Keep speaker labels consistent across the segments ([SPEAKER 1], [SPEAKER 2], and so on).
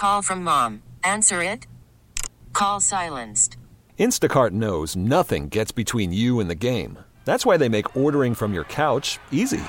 [SPEAKER 1] Call from mom. Answer it. Call silenced.
[SPEAKER 2] Instacart knows nothing gets between you and the game. That's why they make ordering from your couch easy.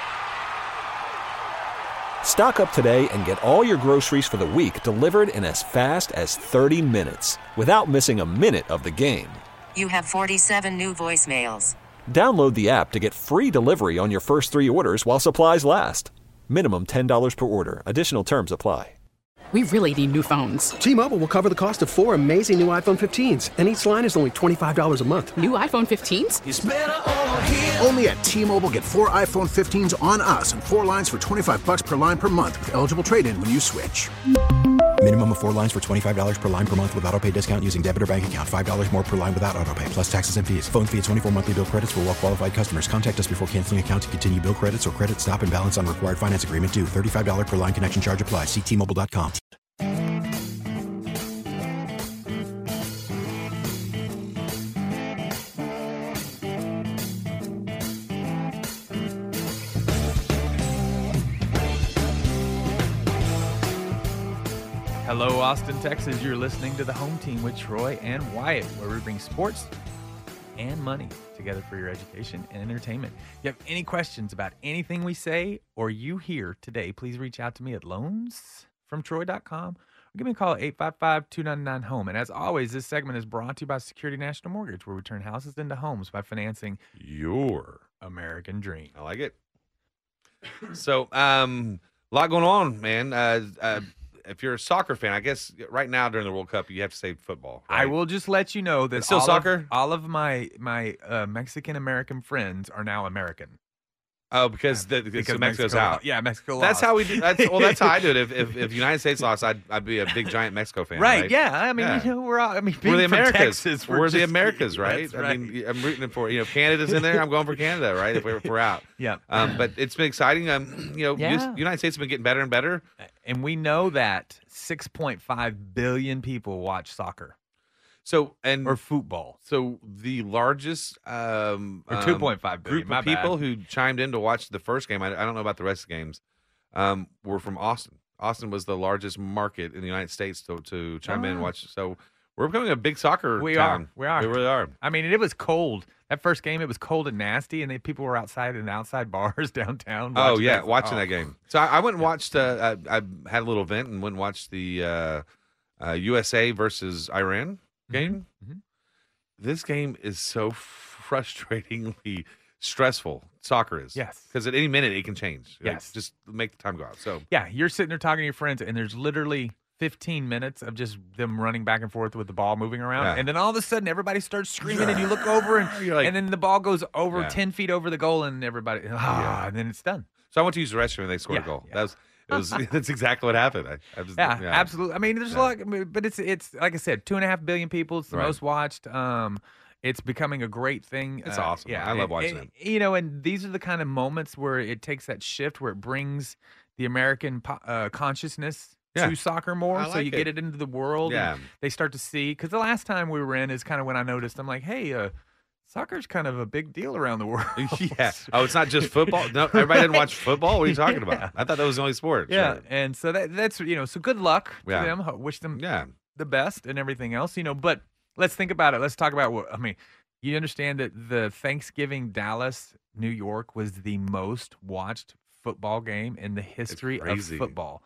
[SPEAKER 2] Stock up today and get all your groceries for the week delivered in as fast as 30 minutes without missing a minute of the game.
[SPEAKER 1] You have 47 new voicemails.
[SPEAKER 2] Download the app to get free delivery on your first 3 orders while supplies last. Minimum $10 per order. Additional terms apply.
[SPEAKER 3] We really need new phones.
[SPEAKER 4] T-Mobile will cover the cost of 4 amazing new iPhone 15s, and each line is only $25 a month.
[SPEAKER 3] New iPhone 15s?
[SPEAKER 5] It's better over here. Only at T-Mobile, get 4 iPhone 15s on us and 4 lines for $25 per line per month with eligible trade-in when you switch.
[SPEAKER 6] Minimum of 4 lines for $25 per line per month with autopay discount using debit or bank account. $5 more per line without autopay, plus taxes and fees. Phone fee at 24 monthly bill credits for well-qualified customers. Contact us before canceling account to continue bill credits or credit stop and balance on required finance agreement due. $35 per line connection charge applies. See T-Mobile.com.
[SPEAKER 7] Hello, Austin, Texas. You're listening to the Home Team with Troy and Wyatt, where we bring sports and money together for your education and entertainment. If you have any questions about anything we say or you hear today, please reach out to me at loansfromtroy.com or give me a call at 855-299-HOME. And as always, this segment is brought to you by Security National Mortgage, where we turn houses into homes by financing your American dream.
[SPEAKER 8] I like it. So, a lot going on, man. If you're a soccer fan, I guess right now during the World Cup, you have to say football. Right?
[SPEAKER 7] I will just let you know that
[SPEAKER 8] it's still soccer?
[SPEAKER 7] All of my Mexican-American friends are now American.
[SPEAKER 8] Oh, because Mexico's out.
[SPEAKER 7] Yeah, Mexico lost.
[SPEAKER 8] That's how we do. That's how I do it. If United States lost, I'd be a big giant Mexico fan.
[SPEAKER 7] Right? Yeah. I mean, you know, we're all. I mean,
[SPEAKER 8] we're the Americas.
[SPEAKER 7] Texas,
[SPEAKER 8] we're the Americas, right?
[SPEAKER 7] Right.
[SPEAKER 8] I mean, I'm rooting for Canada's in there. I'm going for Canada, right? If we're out.
[SPEAKER 7] Yeah.
[SPEAKER 8] But it's been exciting. United States have been getting better and better.
[SPEAKER 7] And we know that 6.5 billion people watch soccer.
[SPEAKER 8] Or
[SPEAKER 7] football.
[SPEAKER 8] So the largest
[SPEAKER 7] or 2.5 billion
[SPEAKER 8] group of people who chimed in to watch the first game, I don't know about the rest of the games, were from Austin. Austin was the largest market in the United States to chime in and watch. So we're becoming a big soccer town.
[SPEAKER 7] We are.
[SPEAKER 8] We really are.
[SPEAKER 7] I mean, it was cold. That first game, it was cold and nasty, and people were outside in outside bars downtown.
[SPEAKER 8] Watching that game. So I went and watched. I had a little event and went and watched the USA versus Iran game.
[SPEAKER 7] Mm-hmm.
[SPEAKER 8] This game is so frustratingly stressful. Soccer is.
[SPEAKER 7] Yes.
[SPEAKER 8] Because at any minute it can change.
[SPEAKER 7] Yes.
[SPEAKER 8] Just make the time go out. So
[SPEAKER 7] yeah, you're sitting there talking to your friends, and there's literally 15 minutes of just them running back and forth with the ball moving around.
[SPEAKER 8] Yeah.
[SPEAKER 7] And then all of a sudden everybody starts screaming and you look over and
[SPEAKER 8] You're like,
[SPEAKER 7] and then the ball goes over 10 feet over the goal and everybody, and then it's done.
[SPEAKER 8] So I went to use the restroom and they scored a goal.
[SPEAKER 7] Yeah.
[SPEAKER 8] That's exactly what happened.
[SPEAKER 7] Absolutely. I mean, there's a lot, but it's like I said, 2.5 billion people. It's the most watched. It's becoming a great thing.
[SPEAKER 8] It's awesome.
[SPEAKER 7] Yeah,
[SPEAKER 8] I love watching it.
[SPEAKER 7] You know, and these are the kind of moments where it takes that shift where it brings the American consciousness to soccer more. So you get it into the world.
[SPEAKER 8] Yeah.
[SPEAKER 7] And they start to see, because the last time we were in is kind of when I noticed, I'm like, hey, soccer's kind of a big deal around the world.
[SPEAKER 8] Yeah. Oh, it's not just football? No, everybody didn't watch football? What are you talking about? I thought that was the only sport.
[SPEAKER 7] Yeah.
[SPEAKER 8] Sure.
[SPEAKER 7] And so that's, so good luck to them. Wish them the best and everything else, but let's think about it. Let's talk about you understand that the Thanksgiving Dallas, New York was the most watched football game in the history of football.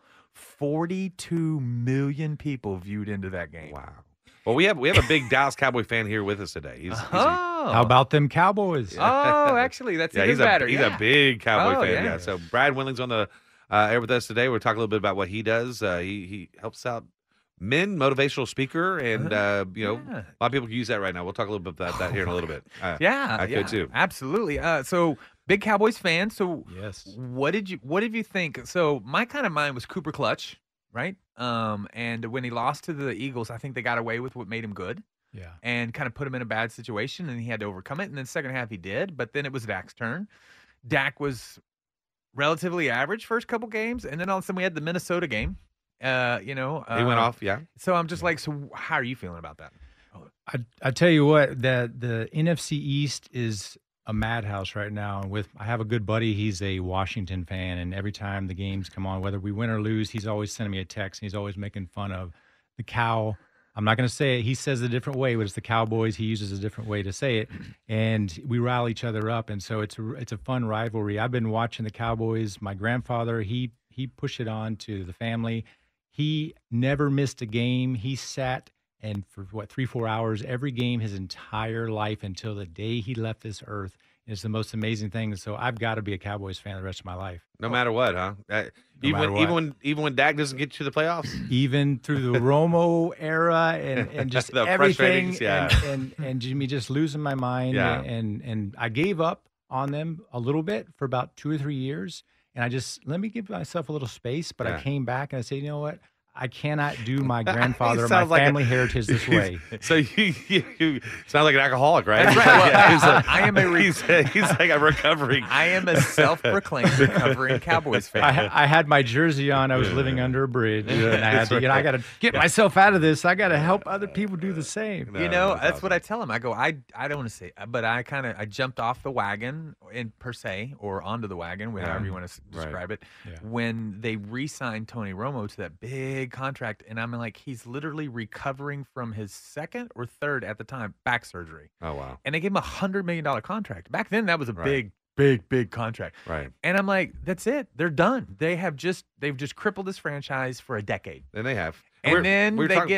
[SPEAKER 7] 42 million people viewed into that game.
[SPEAKER 8] Wow. Well, we have a big Dallas Cowboy fan here with us today.
[SPEAKER 9] How about them Cowboys?
[SPEAKER 7] Oh, actually, that's even better.
[SPEAKER 8] He's a big Cowboy fan.
[SPEAKER 7] Yeah.
[SPEAKER 8] Yeah. So Brad Winling's on the air with us today. We'll talk a little bit about what he does. He helps out men, motivational speaker, and a lot of people can use that right now. We'll talk a little bit about that here in a little bit. I could too.
[SPEAKER 7] Absolutely. So big Cowboys fan. So
[SPEAKER 9] yes,
[SPEAKER 7] what did you think? So my kind of mind was Cooper Clutch, right? And when he lost to the Eagles, I think they got away with what made him good.
[SPEAKER 9] Yeah.
[SPEAKER 7] And kind of put him in a bad situation, and he had to overcome it. And then second half he did, but then it was Dak's turn. Dak was relatively average first couple games, and then all of a sudden we had the Minnesota game. He went
[SPEAKER 8] off, yeah.
[SPEAKER 7] So I'm just like, so how are you feeling about that?
[SPEAKER 9] I tell you what, that the NFC East is a madhouse right now. And I have a good buddy. He's a Washington fan, and every time the games come on, whether we win or lose, he's always sending me a text, and he's always making fun of the cow. I'm not going to say it. He says it a different way, but it's the Cowboys. He uses a different way to say it, and we rally each other up, and so it's a fun rivalry. I've been watching the Cowboys. My grandfather, he pushed it on to the family. He never missed a game. He sat and for 3-4 hours every game his entire life until the day he left this earth. It's the most amazing thing. So I've got to be a Cowboys fan the rest of my life.
[SPEAKER 8] No matter what, huh? Even when Dak doesn't get to the playoffs,
[SPEAKER 9] even through the Romo era and just everything, and Jimmy just losing my mind.
[SPEAKER 8] Yeah.
[SPEAKER 9] And I gave up on them a little bit for about 2 or 3 years, and I just let me give myself a little space. But I came back and I said, you know what? I cannot do my grandfather or my family heritage this way.
[SPEAKER 8] So you sound like an alcoholic, right?
[SPEAKER 7] That's right. Well, I am
[SPEAKER 8] he's like a recovering.
[SPEAKER 7] I am a self-proclaimed recovering Cowboys fan.
[SPEAKER 9] I had my jersey on. I was living under a bridge, and I had to. I got to get myself out of this. I got to help other people do the same.
[SPEAKER 7] That's awesome. What I tell them. I go, I don't want to say, but I jumped off the wagon per se, or onto the wagon, however you want to describe it, when they re-signed Tony Romo to that big contract, and I'm like, he's literally recovering from his second or third at the time back surgery.
[SPEAKER 8] Oh wow!
[SPEAKER 7] And they gave him $100 million contract. Back then, that was a big contract.
[SPEAKER 8] Right.
[SPEAKER 7] And I'm like, that's it. They're done. They've just crippled this franchise for a decade.
[SPEAKER 8] And they have.
[SPEAKER 7] And then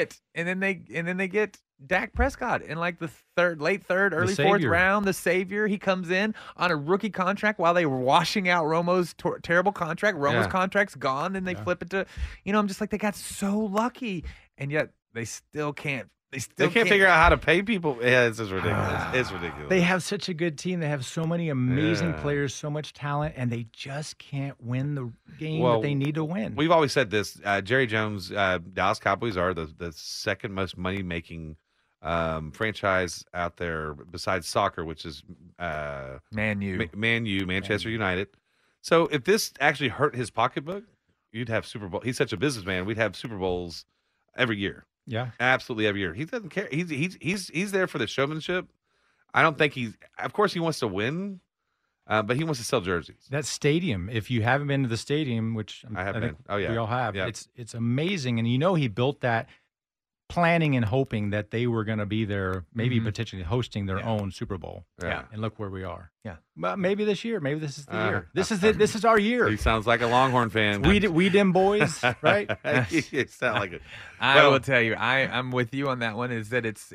[SPEAKER 7] they get Dak Prescott in like the late third, early fourth round, the savior. He comes in on a rookie contract while they were washing out Romo's terrible contract. Romo's contract's gone, and they flip it to, I'm just like, they got so lucky, and yet they still can't. They can't
[SPEAKER 8] figure out how to pay people. Yeah, it's just ridiculous. It's ridiculous.
[SPEAKER 9] They have such a good team. They have so many amazing players, so much talent, and they just can't win the game that they need to win.
[SPEAKER 8] We've always said this. Jerry Jones, Dallas Cowboys are the second most money-making franchise out there besides soccer, which is
[SPEAKER 7] Man U,
[SPEAKER 8] Manchester United. So if this actually hurt his pocketbook, you'd have Super Bowl. He's such a businessman. We'd have Super Bowls every year.
[SPEAKER 9] Yeah,
[SPEAKER 8] absolutely every year. He doesn't care. He's there for the showmanship. I don't think of course he wants to win, but he wants to sell jerseys.
[SPEAKER 9] That stadium, if you haven't been to the stadium, which
[SPEAKER 8] I have been. Oh yeah,
[SPEAKER 9] we all have.
[SPEAKER 8] Yeah.
[SPEAKER 9] It's amazing, and he built that planning and hoping that they were going to be there, maybe potentially hosting their own Super Bowl.
[SPEAKER 8] Yeah.
[SPEAKER 9] And look where we are.
[SPEAKER 7] Yeah.
[SPEAKER 9] But maybe this year. Maybe this is the year. This is our year.
[SPEAKER 8] He sounds like a Longhorn fan.
[SPEAKER 9] We them boys, right?
[SPEAKER 8] You sound like it.
[SPEAKER 7] I will tell you, I'm with you on that one. Is that it's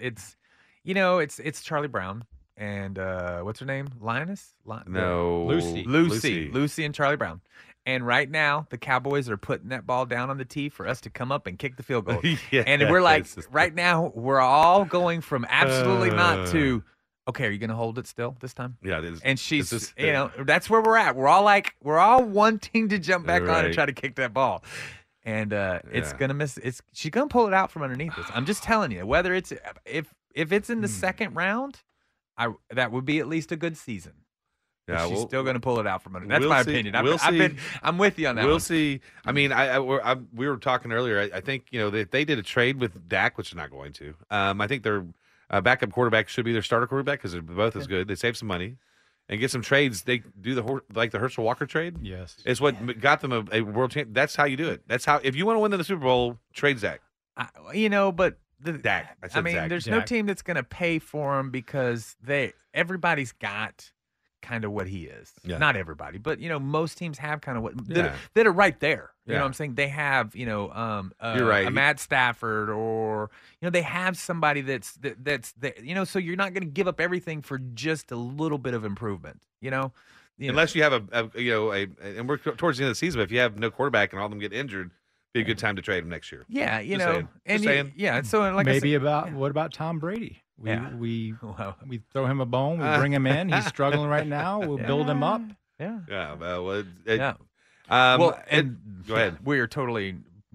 [SPEAKER 7] Charlie Brown and what's her name? Lioness?
[SPEAKER 8] No,
[SPEAKER 7] Lucy and Charlie Brown. And right now, the Cowboys are putting that ball down on the tee for us to come up and kick the field goal. And we're like, right now, we're all going from absolutely not to, okay, are you going to hold it still this time?
[SPEAKER 8] Yeah, it is.
[SPEAKER 7] And she's, that's where we're at. We're all wanting to jump back on and try to kick that ball. And it's going to miss. She's going to pull it out from underneath us. I'm just telling you, whether it's, if it's in the second round, that would be at least a good season. Yeah, she's still going to pull it out from under. That's my opinion. I'm with you on that.
[SPEAKER 8] We'll see. I mean, we were talking earlier. I think they did a trade with Dak, which is not going to. I think their backup quarterback should be their starter quarterback because they're both as good. They save some money and get some trades. They do the Herschel Walker trade.
[SPEAKER 9] Yes,
[SPEAKER 8] it's what got them a world champ. That's how you do it. That's how if you want to win in the Super Bowl, trade Dak.
[SPEAKER 7] But
[SPEAKER 8] Dak.
[SPEAKER 7] There's no team that's going to pay for him because everybody's got kind of what he is.
[SPEAKER 8] Yeah.
[SPEAKER 7] Not everybody, but most teams have kind of what that are right there. You know what I'm saying? They have,
[SPEAKER 8] you're right.
[SPEAKER 7] a Matt Stafford, or they have somebody that's so you're not going to give up everything for just a little bit of improvement,
[SPEAKER 8] Unless you have and we're towards the end of the season, but if you have no quarterback and all of them get injured, be a good time to trade him next year.
[SPEAKER 7] Yeah,
[SPEAKER 8] saying.
[SPEAKER 7] So like
[SPEAKER 9] maybe what about Tom Brady? We throw him a bone. We bring him in. He's struggling right now. We'll build him up.
[SPEAKER 7] Yeah.
[SPEAKER 8] Yeah.
[SPEAKER 7] Go ahead.
[SPEAKER 8] We are totally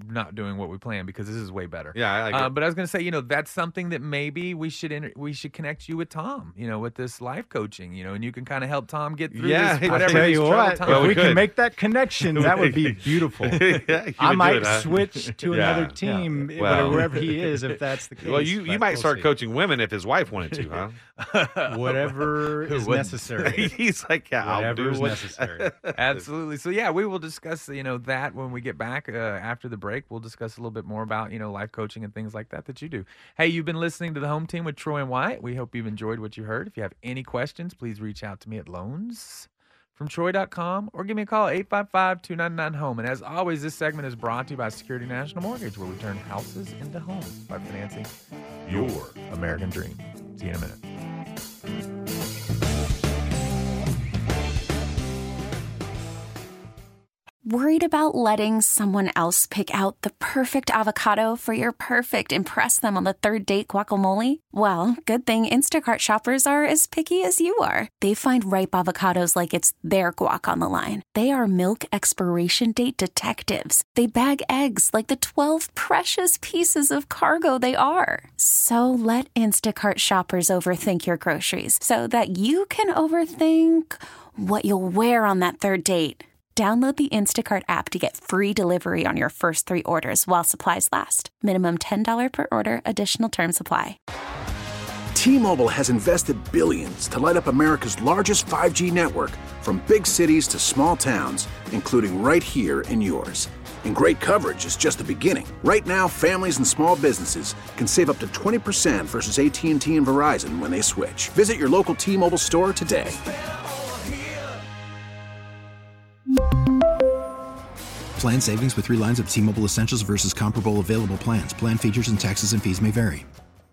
[SPEAKER 7] not doing what we planned because this is way better.
[SPEAKER 8] Yeah, I like it.
[SPEAKER 7] But I was going to say, that's something that maybe we should connect you with Tom, with this life coaching, and you can kind of help Tom get through this,
[SPEAKER 9] I
[SPEAKER 7] whatever
[SPEAKER 9] tell
[SPEAKER 7] these
[SPEAKER 9] you
[SPEAKER 7] troubled
[SPEAKER 9] what,
[SPEAKER 7] times.
[SPEAKER 9] if we can make that connection, that would be beautiful. I might switch to another team, wherever he is, if that's the case.
[SPEAKER 8] Well, you might start coaching women if his wife wanted to, huh?
[SPEAKER 9] Whatever is necessary.
[SPEAKER 8] He's like,
[SPEAKER 9] whatever is necessary.
[SPEAKER 7] Absolutely. So, we will discuss, that when we get back after the break. We'll discuss a little bit more about, life coaching and things like that you do. Hey, you've been listening to The Home Team with Troy and Wyatt. We hope you've enjoyed what you heard. If you have any questions, please reach out to me at loansfromtroy.com or give me a call at 855-299-HOME. And as always, this segment is brought to you by Security National Mortgage, where we turn houses into homes by financing your American dream. See you in a minute.
[SPEAKER 10] Worried about letting someone else pick out the perfect avocado for your perfect impress them on the third date guacamole? Well, good thing Instacart shoppers are as picky as you are. They find ripe avocados like it's their guac on the line. They are milk expiration date detectives. They bag eggs like the 12 precious pieces of cargo they are. So let Instacart shoppers overthink your groceries so that you can overthink what you'll wear on that third date. Download the Instacart app to get free delivery on your first 3 orders while supplies last. Minimum $10 per order. Additional terms apply.
[SPEAKER 5] T-Mobile has invested billions to light up America's largest 5G network, from big cities to small towns, including right here in yours. And great coverage is just the beginning. Right now, families and small businesses can save up to 20% versus AT&T and Verizon when they switch. Visit your local T-Mobile store today.
[SPEAKER 6] Plan savings with 3 lines of T-Mobile Essentials versus comparable available plans. Plan features and taxes and fees may vary.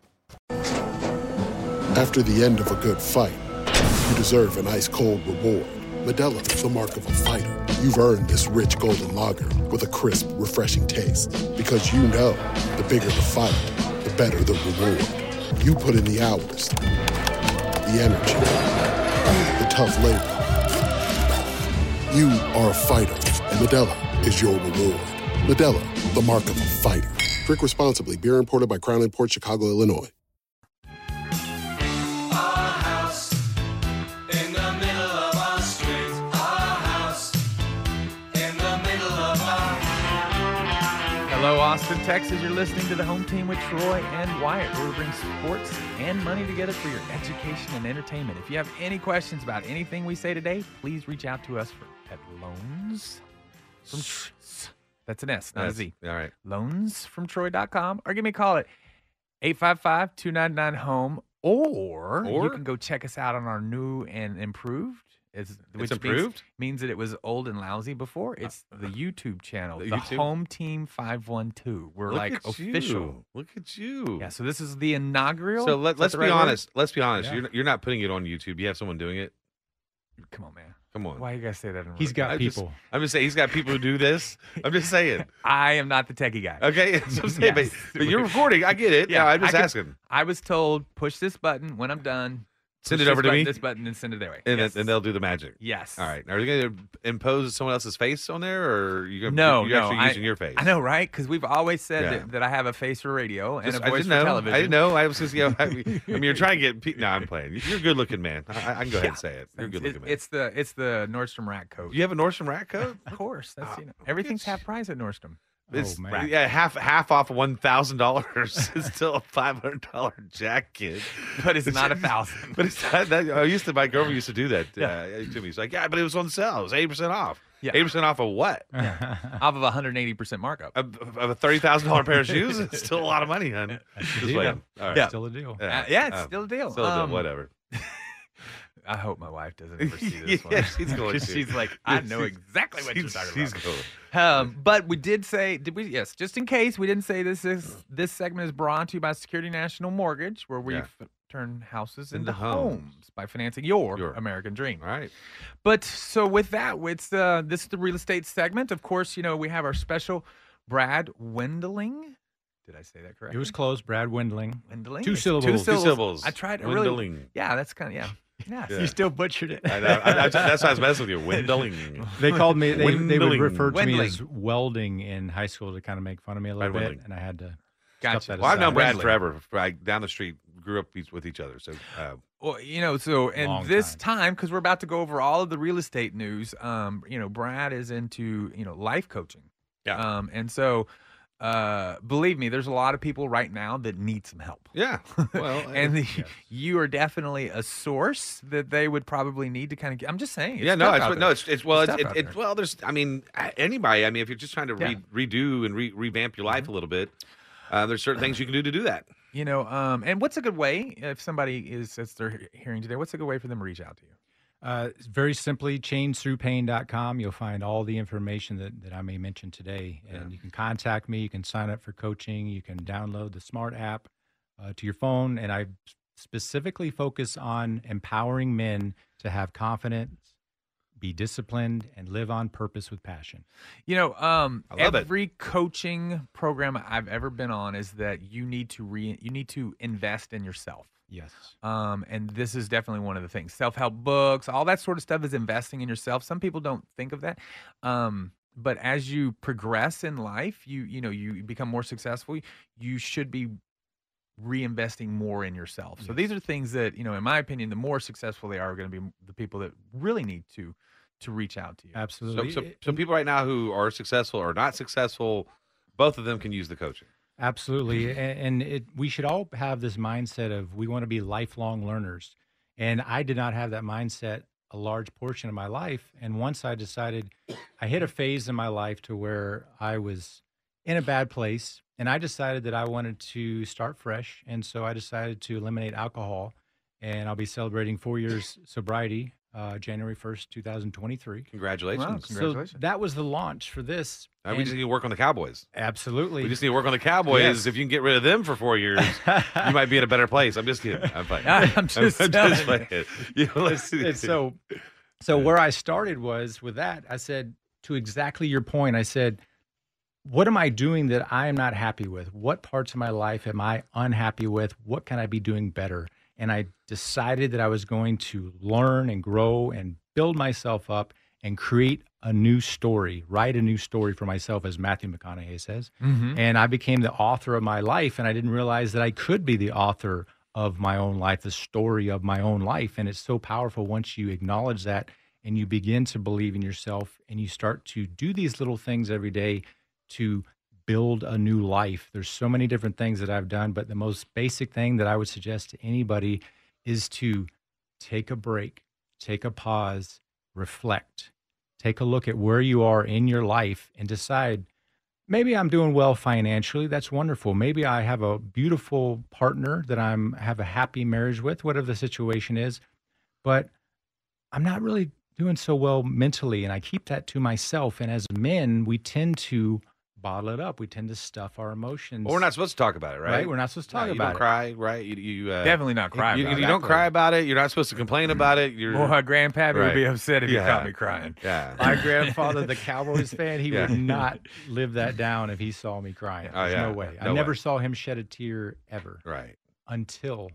[SPEAKER 11] After the end of a good fight, you deserve an ice-cold reward. Modelo is the mark of a fighter. You've earned this rich golden lager with a crisp, refreshing taste. Because you know, the bigger the fight, the better the reward. You put in the hours, the energy, the tough labor. You are a fighter, and Modelo is your reward. Modelo, the mark of a fighter. Drink responsibly. Beer imported by Crown Imports, Chicago, Illinois.
[SPEAKER 7] Hello, Austin, Texas. You're listening to The Home Team with Troy and Wyatt, where we bring sports and money together for your education and entertainment. If you have any questions about anything we say today, please reach out to us at Loans from that's an S, not a Z.
[SPEAKER 8] All right.
[SPEAKER 7] Loansfromtroy.com, or give me a call at 855-299-HOME, or you can go check us out on our new and improved. Which
[SPEAKER 8] improved?
[SPEAKER 7] Means that it was old and lousy before. It's the YouTube channel, the
[SPEAKER 8] YouTube?
[SPEAKER 7] Home Team 512. We're official.
[SPEAKER 8] Look at you.
[SPEAKER 7] Yeah, so this is the inaugural.
[SPEAKER 8] So let's be honest. Let's be honest.
[SPEAKER 7] Yeah.
[SPEAKER 8] You're not putting it on YouTube. You have someone doing it.
[SPEAKER 7] Come on, man.
[SPEAKER 8] Come on.
[SPEAKER 7] Why you guys say that?
[SPEAKER 9] He's got people.
[SPEAKER 8] I'm just saying he's got people who do this. I'm just saying.
[SPEAKER 7] I am not the techie guy.
[SPEAKER 8] Okay, that's what I'm saying,
[SPEAKER 7] Yes.
[SPEAKER 8] but you're recording. I get it. Yeah, I'm just asking.
[SPEAKER 7] I was told push this button when I'm done.
[SPEAKER 8] Send
[SPEAKER 7] push
[SPEAKER 8] it over
[SPEAKER 7] this
[SPEAKER 8] to
[SPEAKER 7] button,
[SPEAKER 8] me.
[SPEAKER 7] This button and send it their way.
[SPEAKER 8] And,
[SPEAKER 7] Yes.
[SPEAKER 8] and they'll do the magic.
[SPEAKER 7] Yes.
[SPEAKER 8] All right. Are they going to impose someone else's face on there, or you're
[SPEAKER 7] No,
[SPEAKER 8] actually using your face?
[SPEAKER 7] I know, right? Because we've always said that I have a face for radio and a voice for television.
[SPEAKER 8] I didn't know. I was just, I mean, you're trying to get. No, I'm playing. You're a good looking man. I can go ahead and say it. You're a good looking man.
[SPEAKER 7] It's the Nordstrom rack coat.
[SPEAKER 8] You have a Nordstrom rack coat?
[SPEAKER 7] Of course. That's everything's half price at Nordstrom.
[SPEAKER 8] It's,
[SPEAKER 9] man.
[SPEAKER 8] Yeah, half off $1,000 is still a $500 jacket,
[SPEAKER 7] but it's not $1,000.
[SPEAKER 8] But it's not that. My girlfriend used to do that to me. She's like, yeah, but it was on sale. It was 80% off.
[SPEAKER 7] Yeah.
[SPEAKER 8] 80% off of what?
[SPEAKER 7] Off of 180% markup.
[SPEAKER 8] Of a $30,000 pair of shoes? It's still a lot of money, hon. Just waiting. All right.
[SPEAKER 7] Yeah.
[SPEAKER 9] Still a deal.
[SPEAKER 7] It's still a deal.
[SPEAKER 8] Still a deal. Whatever.
[SPEAKER 7] I hope my wife doesn't ever see this one.
[SPEAKER 8] Yeah, she's going to.
[SPEAKER 7] She's like, I know exactly what you're talking
[SPEAKER 8] She's
[SPEAKER 7] about.
[SPEAKER 8] going.
[SPEAKER 7] But we did say, yes, just in case we didn't say this segment is brought to you by Security National Mortgage, where we turn houses into homes by financing your American dream.
[SPEAKER 8] All right.
[SPEAKER 7] But so with that, this is the real estate segment. Of course, we have our special Brad Wendling. Did I say that correctly?
[SPEAKER 9] It was close. Brad Wendling.
[SPEAKER 7] Wendling.
[SPEAKER 9] Two syllables.
[SPEAKER 7] I tried. Really, yeah, that's kind of, Yes.
[SPEAKER 9] You still butchered it.
[SPEAKER 8] I know. That's why I was messing with you. Windling.
[SPEAKER 9] They called me. They would
[SPEAKER 8] Windling.
[SPEAKER 9] refer to me
[SPEAKER 7] Windling.
[SPEAKER 9] as welding in high school to kind of make fun of me a little
[SPEAKER 8] Brad
[SPEAKER 9] bit,
[SPEAKER 8] Windling.
[SPEAKER 9] and I had to.
[SPEAKER 7] Gotcha.
[SPEAKER 9] stuff that
[SPEAKER 8] Well, I've known
[SPEAKER 9] aside.
[SPEAKER 8] Brad
[SPEAKER 7] Windling.
[SPEAKER 8] forever. Like down the street, grew up with each other. So
[SPEAKER 7] Well, you know, so and
[SPEAKER 9] Long
[SPEAKER 7] this time, because we're about to go over all of the real estate news, you know, Brad is into, you know, life coaching.
[SPEAKER 8] Yeah.
[SPEAKER 7] And so, believe me, there's a lot of people right now that need some help.
[SPEAKER 8] yeah. Well,
[SPEAKER 7] And you are definitely a source that they would probably need to kind of. I'm just saying.
[SPEAKER 8] yeah, no,
[SPEAKER 7] tough out there.
[SPEAKER 8] it's well,
[SPEAKER 7] It's tough out there.
[SPEAKER 8] well, there's, I mean, anybody. I mean, if you're just trying to
[SPEAKER 7] Yeah.
[SPEAKER 8] redo and revamp your life a little bit, there's certain things you can do that.
[SPEAKER 7] You know, and what's a good way if somebody is, as they're hearing today, what's a good way for them to reach out to you?
[SPEAKER 9] Very simply, changethroughpain.com. You'll find all the information that I may mention today. And you can contact me. You can sign up for coaching. You can download the Smart app to your phone. And I specifically focus on empowering men to have confidence, be disciplined, and live on purpose with passion.
[SPEAKER 7] You know,
[SPEAKER 8] I love it.
[SPEAKER 7] every coaching program I've ever been on is that you need to invest in yourself.
[SPEAKER 9] Yes.
[SPEAKER 7] And this is definitely one of the things. Self-help books, all that sort of stuff is investing in yourself. Some people don't think of that. But as you progress in life, you know, you become more successful, you should be reinvesting more in yourself. So these are things that, you know, in my opinion, the more successful they are going to be the people that really need to reach out to you.
[SPEAKER 9] Absolutely.
[SPEAKER 8] So people right now who are successful or not successful, both of them can use the coaching.
[SPEAKER 9] Absolutely. And we should all have this mindset of we want to be lifelong learners. And I did not have that mindset a large portion of my life. And once I decided, I hit a phase in my life to where I was in a bad place. And I decided that I wanted to start fresh. And so I decided to eliminate alcohol. And I'll be celebrating 4 years sobriety, January 1st, 2023.
[SPEAKER 8] Congratulations.
[SPEAKER 7] Wow, congratulations.
[SPEAKER 9] So that was the launch for this.
[SPEAKER 8] We just need to work on the Cowboys.
[SPEAKER 9] Absolutely.
[SPEAKER 8] We just need to work on the Cowboys.
[SPEAKER 9] Yes.
[SPEAKER 8] If you can get rid of them for 4 years, you might be in a better place. I'm just kidding. I'm playing.
[SPEAKER 7] I'm just
[SPEAKER 8] playing. You know, let's see.
[SPEAKER 9] And so where I started was with that, I said, to exactly your point, I said, what am I doing that I am not happy with? What parts of my life am I unhappy with? What can I be doing better? And I decided that I was going to learn and grow and build myself up and create a new story, write a new story for myself, as Matthew McConaughey says.
[SPEAKER 7] Mhm.
[SPEAKER 9] And I became the author of my life, and I didn't realize that I could be the author of my own life, the story of my own life. And it's so powerful once you acknowledge that and you begin to believe in yourself and you start to do these little things every day to build a new life. There's so many different things that I've done, but the most basic thing that I would suggest to anybody is to take a break, take a pause, reflect, take a look at where you are in your life and decide, maybe I'm doing well financially. That's wonderful. Maybe I have a beautiful partner that have a happy marriage with, whatever the situation is, but I'm not really doing so well mentally. And I keep that to myself. And as men, we tend to bottle it up. We tend to stuff our emotions.
[SPEAKER 8] Well, we're not supposed to talk about it, right?
[SPEAKER 9] We're not supposed to talk
[SPEAKER 8] you
[SPEAKER 9] about
[SPEAKER 8] don't
[SPEAKER 9] it.
[SPEAKER 8] cry, right? You
[SPEAKER 7] Definitely not cry
[SPEAKER 8] You,
[SPEAKER 7] about
[SPEAKER 8] you
[SPEAKER 7] it.
[SPEAKER 8] don't cry about it. You're not supposed to complain about it. You're
[SPEAKER 7] Boy, Grandpappy would be upset if you
[SPEAKER 8] Yeah.
[SPEAKER 7] caught me crying.
[SPEAKER 8] Yeah.
[SPEAKER 9] My grandfather, the Cowboys fan, he
[SPEAKER 8] Yeah.
[SPEAKER 9] would not live that down if he saw me crying.
[SPEAKER 8] Oh,
[SPEAKER 9] There's
[SPEAKER 8] yeah.
[SPEAKER 9] no way. I
[SPEAKER 8] No
[SPEAKER 9] never
[SPEAKER 8] way.
[SPEAKER 9] saw him shed a tear ever
[SPEAKER 8] Right.
[SPEAKER 9] until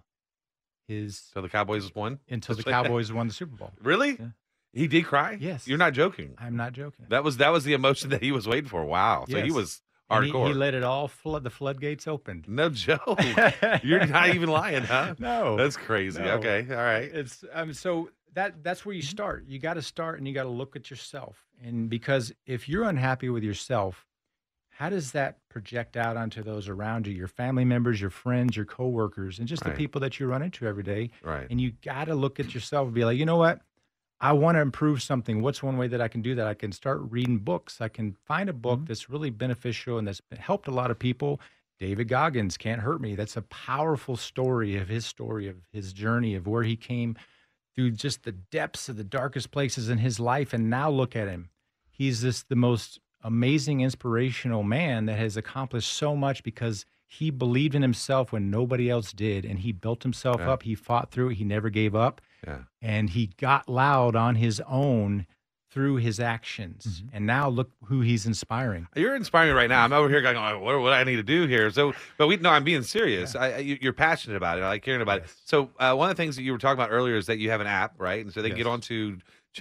[SPEAKER 8] So the Cowboys won?
[SPEAKER 9] the Cowboys won the Super Bowl.
[SPEAKER 8] Really?
[SPEAKER 9] Yeah.
[SPEAKER 8] He did cry?
[SPEAKER 9] Yes.
[SPEAKER 8] You're not joking.
[SPEAKER 9] I'm not joking.
[SPEAKER 8] That was the emotion that he was waiting for. Wow. So he
[SPEAKER 9] Yes.
[SPEAKER 8] was
[SPEAKER 9] And
[SPEAKER 8] hardcore.
[SPEAKER 9] he let it all flood. The floodgates opened.
[SPEAKER 8] No joke. You're not even lying, huh?
[SPEAKER 9] No.
[SPEAKER 8] That's crazy.
[SPEAKER 9] No.
[SPEAKER 8] Okay. All right.
[SPEAKER 9] It's so that's where you start. You got to start and you got to look at yourself. And because if you're unhappy with yourself, how does that project out onto those around you, your family members, your friends, your coworkers, and just the
[SPEAKER 8] Right.
[SPEAKER 9] people that you run into every day?
[SPEAKER 8] Right.
[SPEAKER 9] And you got to look at yourself and be like, you know what? I want to improve something. What's one way that I can do that? I can start reading books. I can find a book that's really beneficial and that's helped a lot of people. David Goggins, Can't Hurt Me. That's a powerful story of his journey, of where he came through just the depths of the darkest places in his life. And now look at him. He's the most amazing, inspirational man that has accomplished so much because he believed in himself when nobody else did. And he built himself up. He fought through it. He never gave up.
[SPEAKER 8] Yeah.
[SPEAKER 9] And he got loud on his own through his actions. And now look who he's inspiring.
[SPEAKER 8] You're inspiring me right now. I'm over here going, oh, what do I need to do here? So, but I'm being serious. You're passionate about it. I like hearing about it. So one of the things that you were talking about earlier is that you have an app, right? And so they can get on to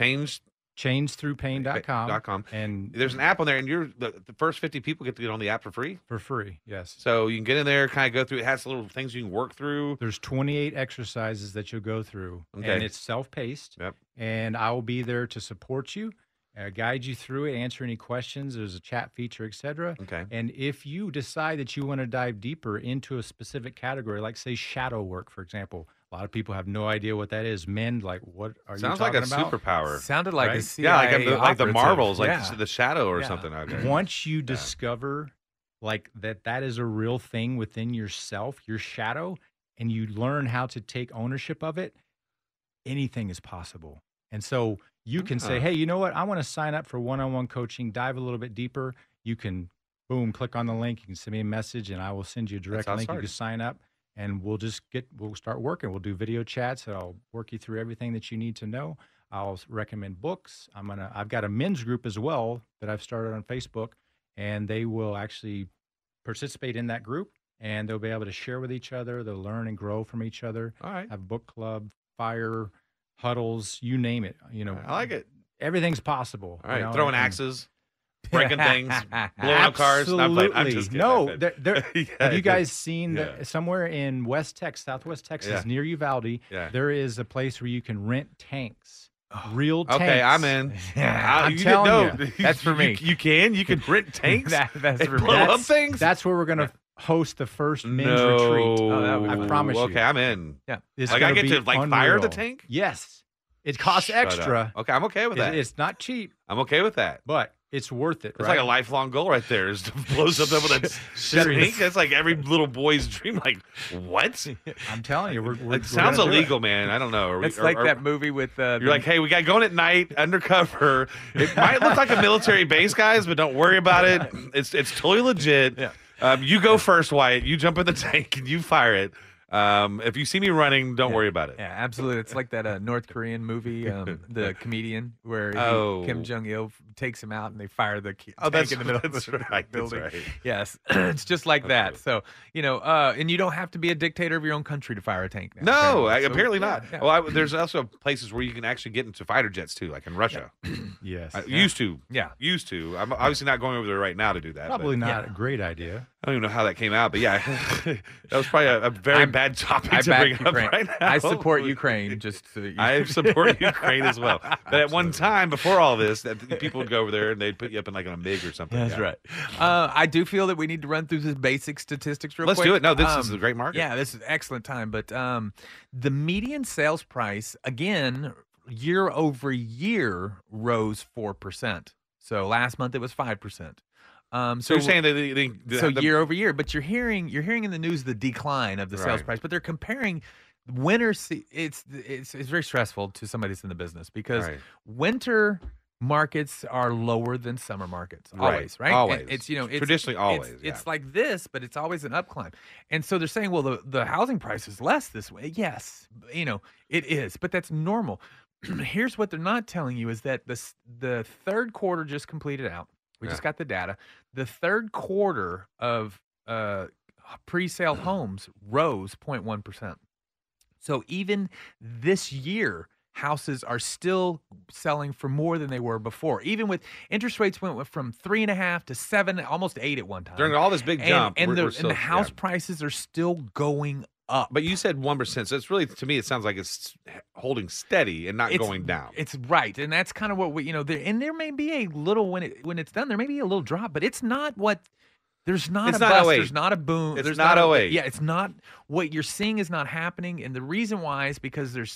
[SPEAKER 9] changethroughpain.com.
[SPEAKER 8] And there's an app on there, and the first 50 people get to get on the app for free?
[SPEAKER 9] For free, yes.
[SPEAKER 8] So you can get in there, kind of go through. It has little things you can work through.
[SPEAKER 9] There's 28 exercises that you'll go through, and it's self-paced.
[SPEAKER 8] Yep.
[SPEAKER 9] And I will be there to support you, guide you through it, answer any questions. There's a chat feature, etc.
[SPEAKER 8] Okay.
[SPEAKER 9] And if you decide that you want to dive deeper into a specific category, like say shadow work, for example, a lot of people have no idea what that is. Men, like, what are
[SPEAKER 8] Sounds
[SPEAKER 9] you
[SPEAKER 8] like
[SPEAKER 9] talking about?
[SPEAKER 8] Superpower.
[SPEAKER 7] Sounded like
[SPEAKER 9] Right?
[SPEAKER 7] a CIA
[SPEAKER 8] like the Marvels, like
[SPEAKER 7] yeah.
[SPEAKER 8] the Shadow or something. Okay.
[SPEAKER 9] Once you discover like that is a real thing within yourself, your shadow, and you learn how to take ownership of it, anything is possible. And so you can say, hey, you know what? I want to sign up for one-on-one coaching, dive a little bit deeper. You can, boom, click on the link. You can send me a message, and I will send you a direct link. You can sign up, and we'll start working. We'll do video chats, and I'll work you through everything that you need to know. I'll recommend books. I've got a men's group as well that I've started on Facebook, and they will actually participate in that group, and they'll be able to share with each other. They'll learn and grow from each other.
[SPEAKER 8] All right.
[SPEAKER 9] Have book club, fire, huddles, you name it. You know,
[SPEAKER 8] I like it.
[SPEAKER 9] Everything's possible.
[SPEAKER 8] All right,
[SPEAKER 9] you know,
[SPEAKER 8] throwing axes, breaking things, blowing up cars. No, I'm just kidding.
[SPEAKER 9] No, have you guys seen somewhere in Southwest Texas, near Uvalde, there is a place where you can rent tanks. Real tanks.
[SPEAKER 8] Okay, I'm in.
[SPEAKER 9] I'm telling you.
[SPEAKER 7] That's for me.
[SPEAKER 8] You can rent tanks?
[SPEAKER 7] That's for me.
[SPEAKER 8] Blow up things?
[SPEAKER 9] That's where we're going to host the first men's retreat. I promise you.
[SPEAKER 8] Okay, I'm in.
[SPEAKER 7] Yeah.
[SPEAKER 8] Like I get to fire the tank?
[SPEAKER 9] Yes. It costs extra.
[SPEAKER 8] Okay, I'm okay with that.
[SPEAKER 9] It's not cheap.
[SPEAKER 8] I'm okay with that.
[SPEAKER 9] But it's worth it.
[SPEAKER 8] It's like a lifelong goal right there is to blow something up with a tank. That's like every little boy's dream. Like, what?
[SPEAKER 9] I'm telling you.
[SPEAKER 8] It sounds illegal, man. I don't know.
[SPEAKER 7] It's like that movie with...
[SPEAKER 8] you're like, hey, we got going at night, undercover. It might look like a military base, guys, but don't worry about it. It's totally legit.
[SPEAKER 7] Yeah.
[SPEAKER 8] You go first, Wyatt. You jump in the tank and you fire it. If you see me running, don't worry about it.
[SPEAKER 7] Yeah, absolutely. It's like that North Korean movie, The Comedian, where Kim Jong-il takes him out and they fire the tank in the middle of the building.
[SPEAKER 8] That's right.
[SPEAKER 7] Yes, it's just like that. So, and you don't have to be a dictator of your own country to fire a tank now.
[SPEAKER 8] No, apparently not. Yeah. Well, there's also places where you can actually get into fighter jets, too, like in Russia.
[SPEAKER 9] Yes.
[SPEAKER 8] Used to.
[SPEAKER 7] Yeah.
[SPEAKER 8] Used to. I'm obviously not going over there right now to do that.
[SPEAKER 9] Probably not a great idea.
[SPEAKER 8] I don't even know how that came out, but yeah, that was probably a very bad topic to bring up right now.
[SPEAKER 7] I support Ukraine.
[SPEAKER 8] I support Ukraine as well. But at one time, before all this, that people would go over there and they'd put you up in like a MiG or something.
[SPEAKER 7] That's right. I do feel that we need to run through the basic statistics real quick.
[SPEAKER 8] Let's do it. No, this is a great market.
[SPEAKER 7] Yeah, this is an excellent time. But the median sales price, again, year over year, rose 4%. So last month it was 5%.
[SPEAKER 8] So you're saying that
[SPEAKER 7] year over year, but you're hearing in the news the decline of the sales price, but they're comparing winter. It's very stressful to somebody that's in the business because winter markets are lower than summer markets. Always, right?
[SPEAKER 8] Always.
[SPEAKER 7] And it's
[SPEAKER 8] traditionally always.
[SPEAKER 7] It's like this, but it's always an up climb. And so they're saying, well, the housing price is less this way. Yes, it is, but that's normal. Here's what they're not telling you is that the third quarter just completed out. We just got the data. The third quarter of pre-sale homes rose 0.1%. So even this year, houses are still selling for more than they were before. Even with interest rates went from 3.5 to 7, almost 8 at one time.
[SPEAKER 8] During all this big jump,
[SPEAKER 7] and the house prices are still going up.
[SPEAKER 8] But you said 1%, so it's really, to me, it sounds like it's holding steady and not going down.
[SPEAKER 7] It's right, and that's kind of what we, and there may be a little when it's done, there may be a little drop, but it's not what. There's not
[SPEAKER 8] it's
[SPEAKER 7] a
[SPEAKER 8] not
[SPEAKER 7] bust.
[SPEAKER 8] 08.
[SPEAKER 7] There's not a boom.
[SPEAKER 8] It's not 08.
[SPEAKER 7] Yeah, it's not. What you're seeing is not happening, and the reason why is because there's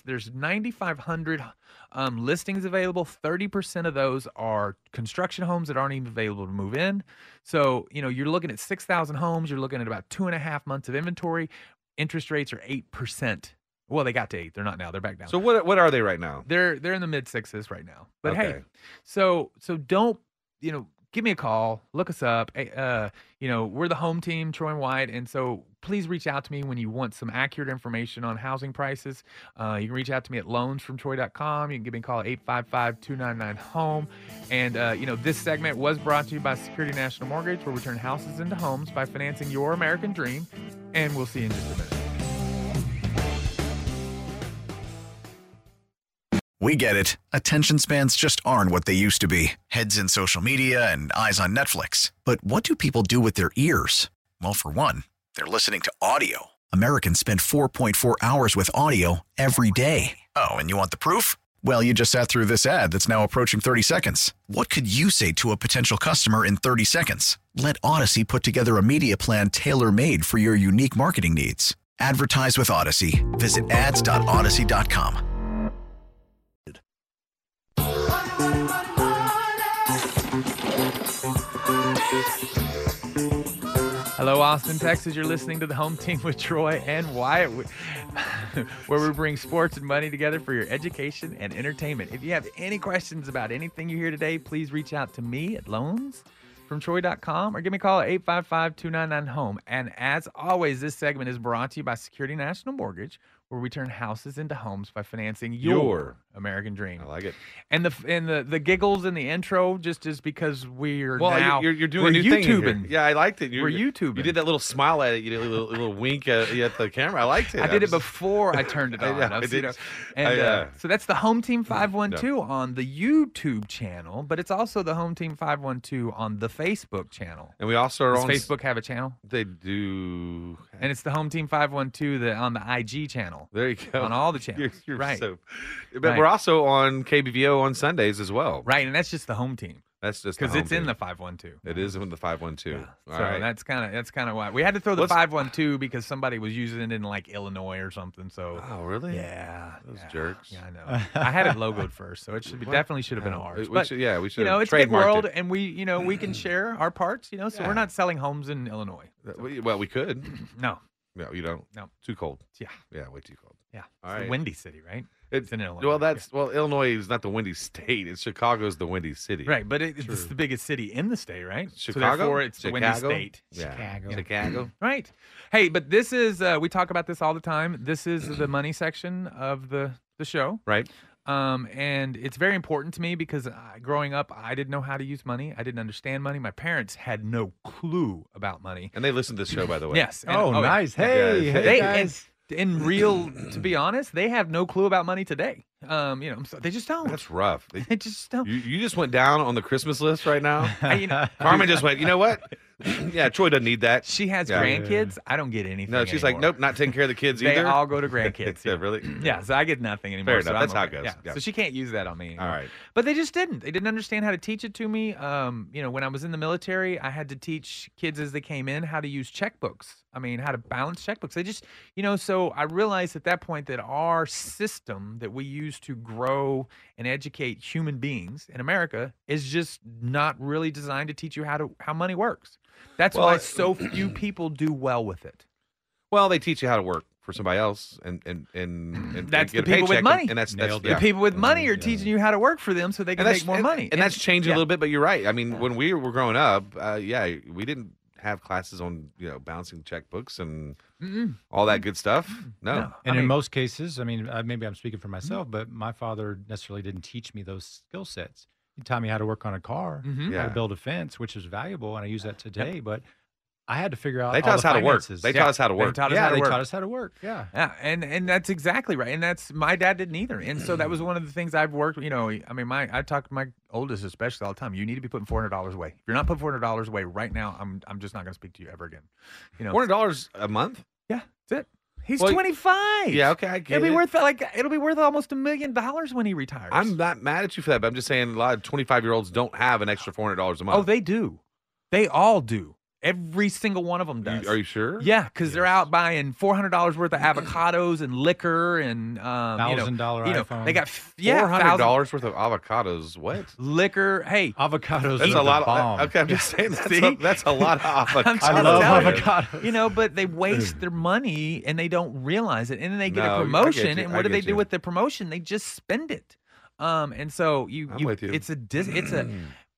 [SPEAKER 7] 9,500 listings available. 30% of those are construction homes that aren't even available to move in. So you're looking at 6,000 homes. You're looking at about 2.5 months of inventory. Interest rates are 8%. Well, they got to 8. They're not now. They're back down.
[SPEAKER 8] So what are they right now?
[SPEAKER 7] They're in the mid 6s right now. But hey, so don't give me a call. Look us up. We're the home team, Troy and Wyatt, and so please reach out to me when you want some accurate information on housing prices. You can reach out to me at loansfromtroy.com. You can give me a call at 855-299-HOME. And, this segment was brought to you by Security National Mortgage, where we turn houses into homes by financing your American dream. And we'll see you in just a minute.
[SPEAKER 12] We get it. Attention spans just aren't what they used to be. Heads in social media and eyes on Netflix. But what do people do with their ears? Well, for one, they're listening to audio. Americans spend 4.4 hours with audio every day. Oh, and you want the proof? Well, you just sat through this ad that's now approaching 30 seconds. What could you say to a potential customer in 30 seconds? Let Odyssey put together a media plan tailor-made for your unique marketing needs. Advertise with Odyssey. Visit ads.odyssey.com.
[SPEAKER 7] Hello, Austin, Texas. You're listening to the Home Team with Troy and Wyatt, where we bring sports and money together for your education and entertainment. If you have any questions about anything you hear today, please reach out to me at loansfromtroy.com or give me a call at 855-299-HOME. And as always, this segment is brought to you by Security National Mortgage, where we turn houses into homes by financing your American dream.
[SPEAKER 8] I like it.
[SPEAKER 7] And the giggles in the intro just is because we're
[SPEAKER 8] you're doing
[SPEAKER 7] we're
[SPEAKER 8] a new
[SPEAKER 7] YouTubing.
[SPEAKER 8] thing here. Yeah, I liked it.
[SPEAKER 7] We're YouTubing.
[SPEAKER 8] You did that little smile at it. You did a little wink at the camera. I liked it.
[SPEAKER 7] I did it before I turned it on.
[SPEAKER 8] I did.
[SPEAKER 7] So that's the Home Team 512 on the YouTube channel, but it's also the Home Team 512 on the Facebook channel.
[SPEAKER 8] And we also are on
[SPEAKER 7] Facebook have a channel?
[SPEAKER 8] They do.
[SPEAKER 7] And it's the Home Team 512 on the IG channel.
[SPEAKER 8] There you go.
[SPEAKER 7] On all the channels.
[SPEAKER 8] You're
[SPEAKER 7] right.
[SPEAKER 8] But we're also on KBVO on Sundays as well.
[SPEAKER 7] Right, and that's just the Home Team.
[SPEAKER 8] That's just
[SPEAKER 7] because it's in the 512.
[SPEAKER 8] It is in the 512.
[SPEAKER 7] Yeah. So right. that's kind of why we had to throw the 512 because somebody was using it in like Illinois or something. So
[SPEAKER 8] really?
[SPEAKER 7] Yeah,
[SPEAKER 8] those jerks.
[SPEAKER 7] Yeah, I know. I had it logoed first, so it definitely should have been ours.
[SPEAKER 8] We should. We should.
[SPEAKER 7] It's a big world, and we can share our parts. So we're not selling homes in Illinois.
[SPEAKER 8] Well, we could.
[SPEAKER 7] No,
[SPEAKER 8] you don't.
[SPEAKER 7] No,
[SPEAKER 8] too cold.
[SPEAKER 7] Yeah,
[SPEAKER 8] way too cold.
[SPEAKER 7] Yeah,
[SPEAKER 8] all
[SPEAKER 7] it's
[SPEAKER 8] right.
[SPEAKER 7] a windy city, right?
[SPEAKER 8] It's
[SPEAKER 7] in Illinois.
[SPEAKER 8] Well, Illinois is not the windy state. It's Chicago's the windy city.
[SPEAKER 7] Right, but it's the biggest city in the state, right?
[SPEAKER 8] Chicago.
[SPEAKER 7] So therefore, it's the windy state.
[SPEAKER 8] Yeah. Chicago.
[SPEAKER 7] Right. Hey, but this is we talk about this all the time. This is the money section of the show.
[SPEAKER 8] Right.
[SPEAKER 7] And it's very important to me because growing up, I didn't know how to use money. I didn't understand money. My parents had no clue about money.
[SPEAKER 8] And they listen to this show, by the way.
[SPEAKER 7] Yes.
[SPEAKER 9] Nice. Hey, guys.
[SPEAKER 7] To be honest, they have no clue about money today. So they just don't.
[SPEAKER 8] That's rough.
[SPEAKER 7] They just don't.
[SPEAKER 8] You just went down on the Christmas list right now. Carmen just went, you know what? Yeah, Troy doesn't need that.
[SPEAKER 7] She has grandkids. I don't get anything.
[SPEAKER 8] No, she's
[SPEAKER 7] anymore.
[SPEAKER 8] like, nope, not taking care of the kids either.
[SPEAKER 7] They all go to grandkids.
[SPEAKER 8] Yeah, really?
[SPEAKER 7] Yeah, so I get nothing anymore.
[SPEAKER 8] Fair enough. That's how it goes.
[SPEAKER 7] Yeah. So she can't use that on me anymore.
[SPEAKER 8] All right.
[SPEAKER 7] But they just didn't. They didn't understand how to teach it to me. When I was in the military, I had to teach kids as they came in how to use checkbooks. How to balance checkbooks. They just, so I realized at that point that our system that we use to grow and educate human beings in America is just not really designed to teach you how money works. That's why so few people do well with it.
[SPEAKER 8] Well, they teach you how to work for somebody else, and
[SPEAKER 7] that's
[SPEAKER 8] get
[SPEAKER 7] the people with money.
[SPEAKER 8] And that's
[SPEAKER 7] the people with money are teaching you how to work for them so they can make more money.
[SPEAKER 8] And that's changing a little bit. But you're right. When we were growing up, we didn't have classes on balancing checkbooks and all that good stuff. No.
[SPEAKER 9] And in most cases, maybe I'm speaking for myself, but my father necessarily didn't teach me those skill sets. He taught me how to work on a car, how to build a fence, which is valuable, and I use that today. Yep. But I had to figure out.
[SPEAKER 8] They taught us how to work. They taught us how to work.
[SPEAKER 9] They taught us how to work. Yeah.
[SPEAKER 7] Yeah, and that's exactly right. And that's my dad didn't either. And so that was one of the things I've worked. I talk to my oldest especially all the time. You need to be putting $400 away. If you're not putting $400 away right now, I'm just not going to speak to you ever again.
[SPEAKER 8] $400 a month?
[SPEAKER 7] Yeah, that's it. He's 25.
[SPEAKER 8] Yeah, okay, I get
[SPEAKER 7] it. It'll be worth almost $1 million when he retires.
[SPEAKER 8] I'm not mad at you for that, but I'm just saying a lot of 25-year-olds don't have an extra $400 a month.
[SPEAKER 7] Oh, they do. They all do. Every single one of them does.
[SPEAKER 8] Are you sure?
[SPEAKER 7] Yeah, because they're out buying $400 worth of avocados and liquor and
[SPEAKER 9] $1,000 iPhone.
[SPEAKER 7] They got
[SPEAKER 8] $400 worth of avocados. What?
[SPEAKER 7] Liquor? Hey,
[SPEAKER 9] avocados.
[SPEAKER 8] That's a lot. Okay, I'm just saying that's a lot of avocados.
[SPEAKER 9] I love avocados.
[SPEAKER 7] But they waste their money and they don't realize it, and then they get a promotion, and what do they do with the promotion? They just spend it. And so
[SPEAKER 8] I'm with you.
[SPEAKER 7] It's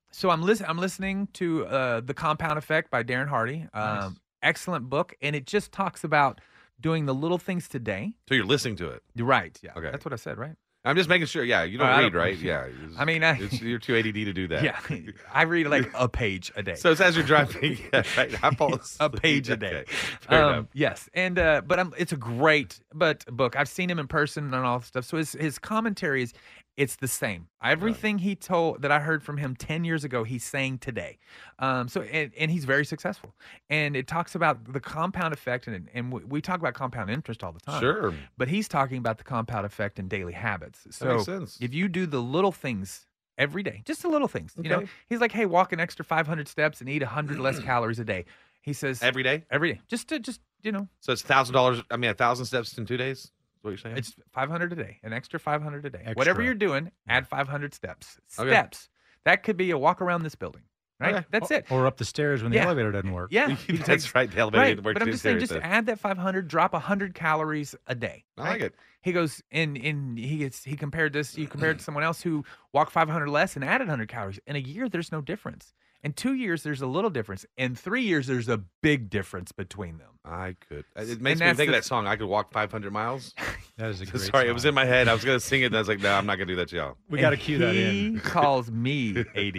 [SPEAKER 7] So I'm listening to The Compound Effect by Darren Hardy.
[SPEAKER 8] Nice.
[SPEAKER 7] Excellent book, and it just talks about doing the little things today.
[SPEAKER 8] So you're listening to it.
[SPEAKER 7] You're right. Yeah.
[SPEAKER 8] Okay.
[SPEAKER 7] That's what I said, right?
[SPEAKER 8] I'm just making sure. Yeah, you don't read, right? Yeah.
[SPEAKER 7] I mean,
[SPEAKER 8] you're too ADD to do that.
[SPEAKER 7] Yeah, I read like a page a day.
[SPEAKER 8] So it's as you're driving, yeah, right? I fall asleep.
[SPEAKER 7] A page a day.
[SPEAKER 8] Okay. Fair enough.
[SPEAKER 7] Yes, and but it's a great book. I've seen him in person and all that stuff. So his commentary is it's the same. Everything he told that I heard from him 10 years ago, he's saying today. So he's very successful. And it talks about the compound effect, and we talk about compound interest all the time.
[SPEAKER 8] Sure.
[SPEAKER 7] But he's talking about the compound effect in daily habits. So
[SPEAKER 8] that makes sense.
[SPEAKER 7] if you do the little things every day, just the little things, you know,
[SPEAKER 8] Okay.
[SPEAKER 7] he's like, hey, walk an extra 500 steps and eat 100 less calories a day. He says
[SPEAKER 8] Every day?
[SPEAKER 7] every day, just you know,
[SPEAKER 8] So it's $1,000. I mean, 1,000 steps in 2 days. Is what you're saying?
[SPEAKER 7] it's 500 a day, an extra 500 a day.
[SPEAKER 9] Extra.
[SPEAKER 7] Whatever you're doing, add 500 steps.
[SPEAKER 8] Okay.
[SPEAKER 7] Steps. That could be a walk around this building, right?
[SPEAKER 8] Okay.
[SPEAKER 7] That's it.
[SPEAKER 9] Or up the stairs when the
[SPEAKER 7] Yeah.
[SPEAKER 9] elevator doesn't work.
[SPEAKER 7] Yeah,
[SPEAKER 8] That's right. The elevator
[SPEAKER 7] right.
[SPEAKER 8] didn't work.
[SPEAKER 7] But I'm just saying, just
[SPEAKER 8] there.
[SPEAKER 7] add that 500, drop 100 calories a day.
[SPEAKER 8] I like it.
[SPEAKER 7] He goes and he compared this. He compared to someone else who walked 500 less and added 100 calories. In a year, there's no difference. In 2 years, there's a little difference. In 3 years, there's a big difference between them.
[SPEAKER 8] I could. It
[SPEAKER 7] And
[SPEAKER 8] makes me
[SPEAKER 7] that's
[SPEAKER 8] think of
[SPEAKER 7] the-
[SPEAKER 8] that song. I could walk 500 miles.
[SPEAKER 9] That is a great
[SPEAKER 8] Sorry, it was
[SPEAKER 9] song.
[SPEAKER 8] in my head. I was going to sing it, and I was like, no, I'm not going to do that to y'all.
[SPEAKER 9] We got to cue that in.
[SPEAKER 7] He calls me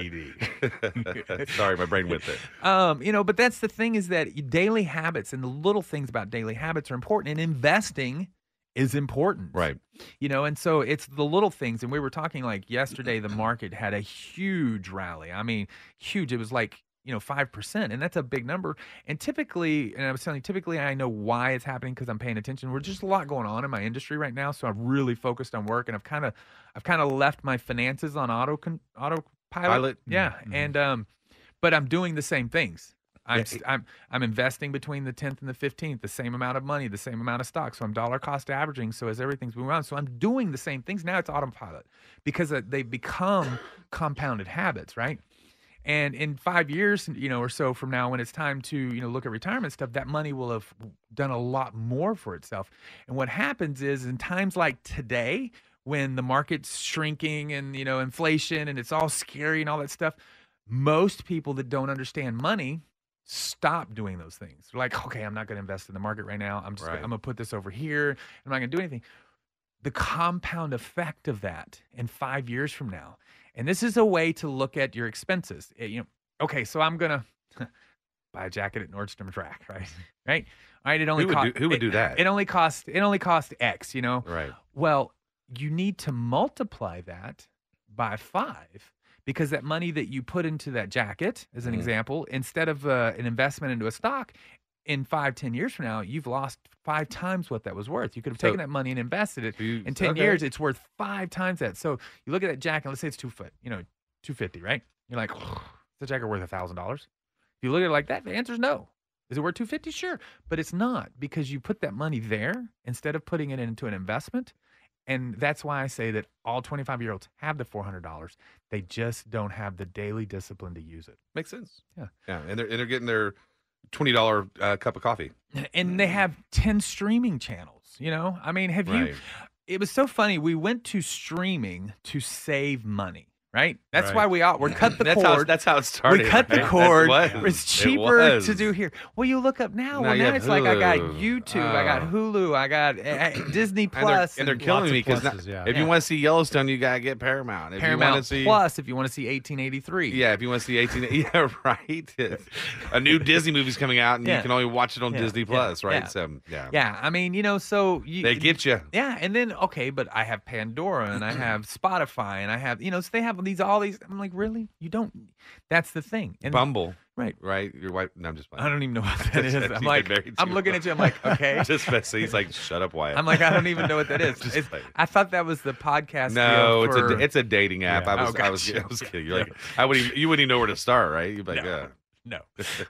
[SPEAKER 7] ADD.
[SPEAKER 8] Sorry, my brain went there.
[SPEAKER 7] You know, but that's the thing is that daily habits and the little things about daily habits are important, and investing is important.
[SPEAKER 8] Right.
[SPEAKER 7] You know, and so it's the little things. And we were talking like yesterday, the market had a huge rally. I mean, huge. It was like, 5%. And that's a big number. And typically, and I was telling you, typically I know why it's happening because I'm paying attention. There's just a lot going on in my industry right now. So I'm really focused on work, and I've kind of left my finances on autopilot. Yeah.
[SPEAKER 8] Mm-hmm.
[SPEAKER 7] And, but I'm doing the same things. I'm investing between the 10th and the 15th, the same amount of money, the same amount of stock. So I'm dollar cost averaging. So as everything's moving around, so I'm doing the same things. Now it's autopilot because they become compounded habits, right? And in 5 years, or so from now, when it's time to, look at retirement stuff, that money will have done a lot more for itself. And what happens is in times like today, when the market's shrinking and, inflation and it's all scary and all that stuff, most people that don't understand money stop doing those things. They're like, okay, I'm not going to invest in the market right now. I'm going to put this over here. I'm not going to do anything. The compound effect of that in 5 years from now. And this is a way to look at your expenses. Okay, so I'm going to buy a jacket at Nordstrom Rack, right? Right? All right, it only
[SPEAKER 8] Who would do that?
[SPEAKER 7] It only cost X,
[SPEAKER 8] Right.
[SPEAKER 7] Well, you need to multiply that by 5. Because that money that you put into that jacket, as an example, instead of an investment into a stock, in 5-10 years from now, you've lost 5 times what that was worth. You could have taken that money and invested it. In 10 years, it's worth 5 times that. So you look at that jacket, let's say it's $250, right? You're like, is the jacket worth $1,000? If you look at it like that, the answer is no. Is it worth $250? Sure. But it's not, because you put that money there instead of putting it into an investment. And that's why I say that all 25-year-olds have the $400. They just don't have the daily discipline to use it.
[SPEAKER 8] Makes sense.
[SPEAKER 7] Yeah.
[SPEAKER 8] Yeah, and they're getting their $20 cup of coffee.
[SPEAKER 7] And they have 10 streaming channels, I mean, it was so funny. We went to streaming to save money. Right? That's why we're cut the cord.
[SPEAKER 8] That's how it started.
[SPEAKER 7] We cut the cord. It's cheaper
[SPEAKER 8] It was.
[SPEAKER 7] to do here. Well, you look up now.
[SPEAKER 8] Now
[SPEAKER 7] Well,
[SPEAKER 8] you
[SPEAKER 7] now
[SPEAKER 8] have
[SPEAKER 7] it's like I got
[SPEAKER 8] Hulu.
[SPEAKER 7] YouTube, I got Hulu, I got Disney Plus.
[SPEAKER 8] And they're killing me because if you want to see Yellowstone, you got to get Paramount. If you want
[SPEAKER 7] Paramount
[SPEAKER 8] to see,
[SPEAKER 7] Plus, if you want to see 1883.
[SPEAKER 8] Yeah, if you want to see 18, yeah, right. A new Disney movie's coming out, and you can only watch it on Disney Plus, right?
[SPEAKER 7] Yeah.
[SPEAKER 8] So, yeah.
[SPEAKER 7] Yeah, I mean, so
[SPEAKER 8] They get you.
[SPEAKER 7] Yeah, and then but I have Pandora and I have Spotify and I have, so they have all these. I'm like, really? You don't? That's the thing. And
[SPEAKER 8] Bumble.
[SPEAKER 7] Right.
[SPEAKER 8] Your wife. No, I'm just playing.
[SPEAKER 7] I don't even know what that is.
[SPEAKER 8] You've
[SPEAKER 7] I'm
[SPEAKER 8] been
[SPEAKER 7] like,
[SPEAKER 8] married
[SPEAKER 7] I'm
[SPEAKER 8] too
[SPEAKER 7] looking
[SPEAKER 8] long.
[SPEAKER 7] at you. I'm like, okay.
[SPEAKER 8] Just messing. He's like, shut up, Wyatt.
[SPEAKER 7] I'm like, I don't even know what that is.
[SPEAKER 8] Just play.
[SPEAKER 7] I thought that was the podcast.
[SPEAKER 8] No,
[SPEAKER 7] deal for...
[SPEAKER 8] it's a dating app.
[SPEAKER 7] Yeah.
[SPEAKER 8] I was kidding. You're like, you wouldn't even know where to start, right? You'd be like,
[SPEAKER 7] No.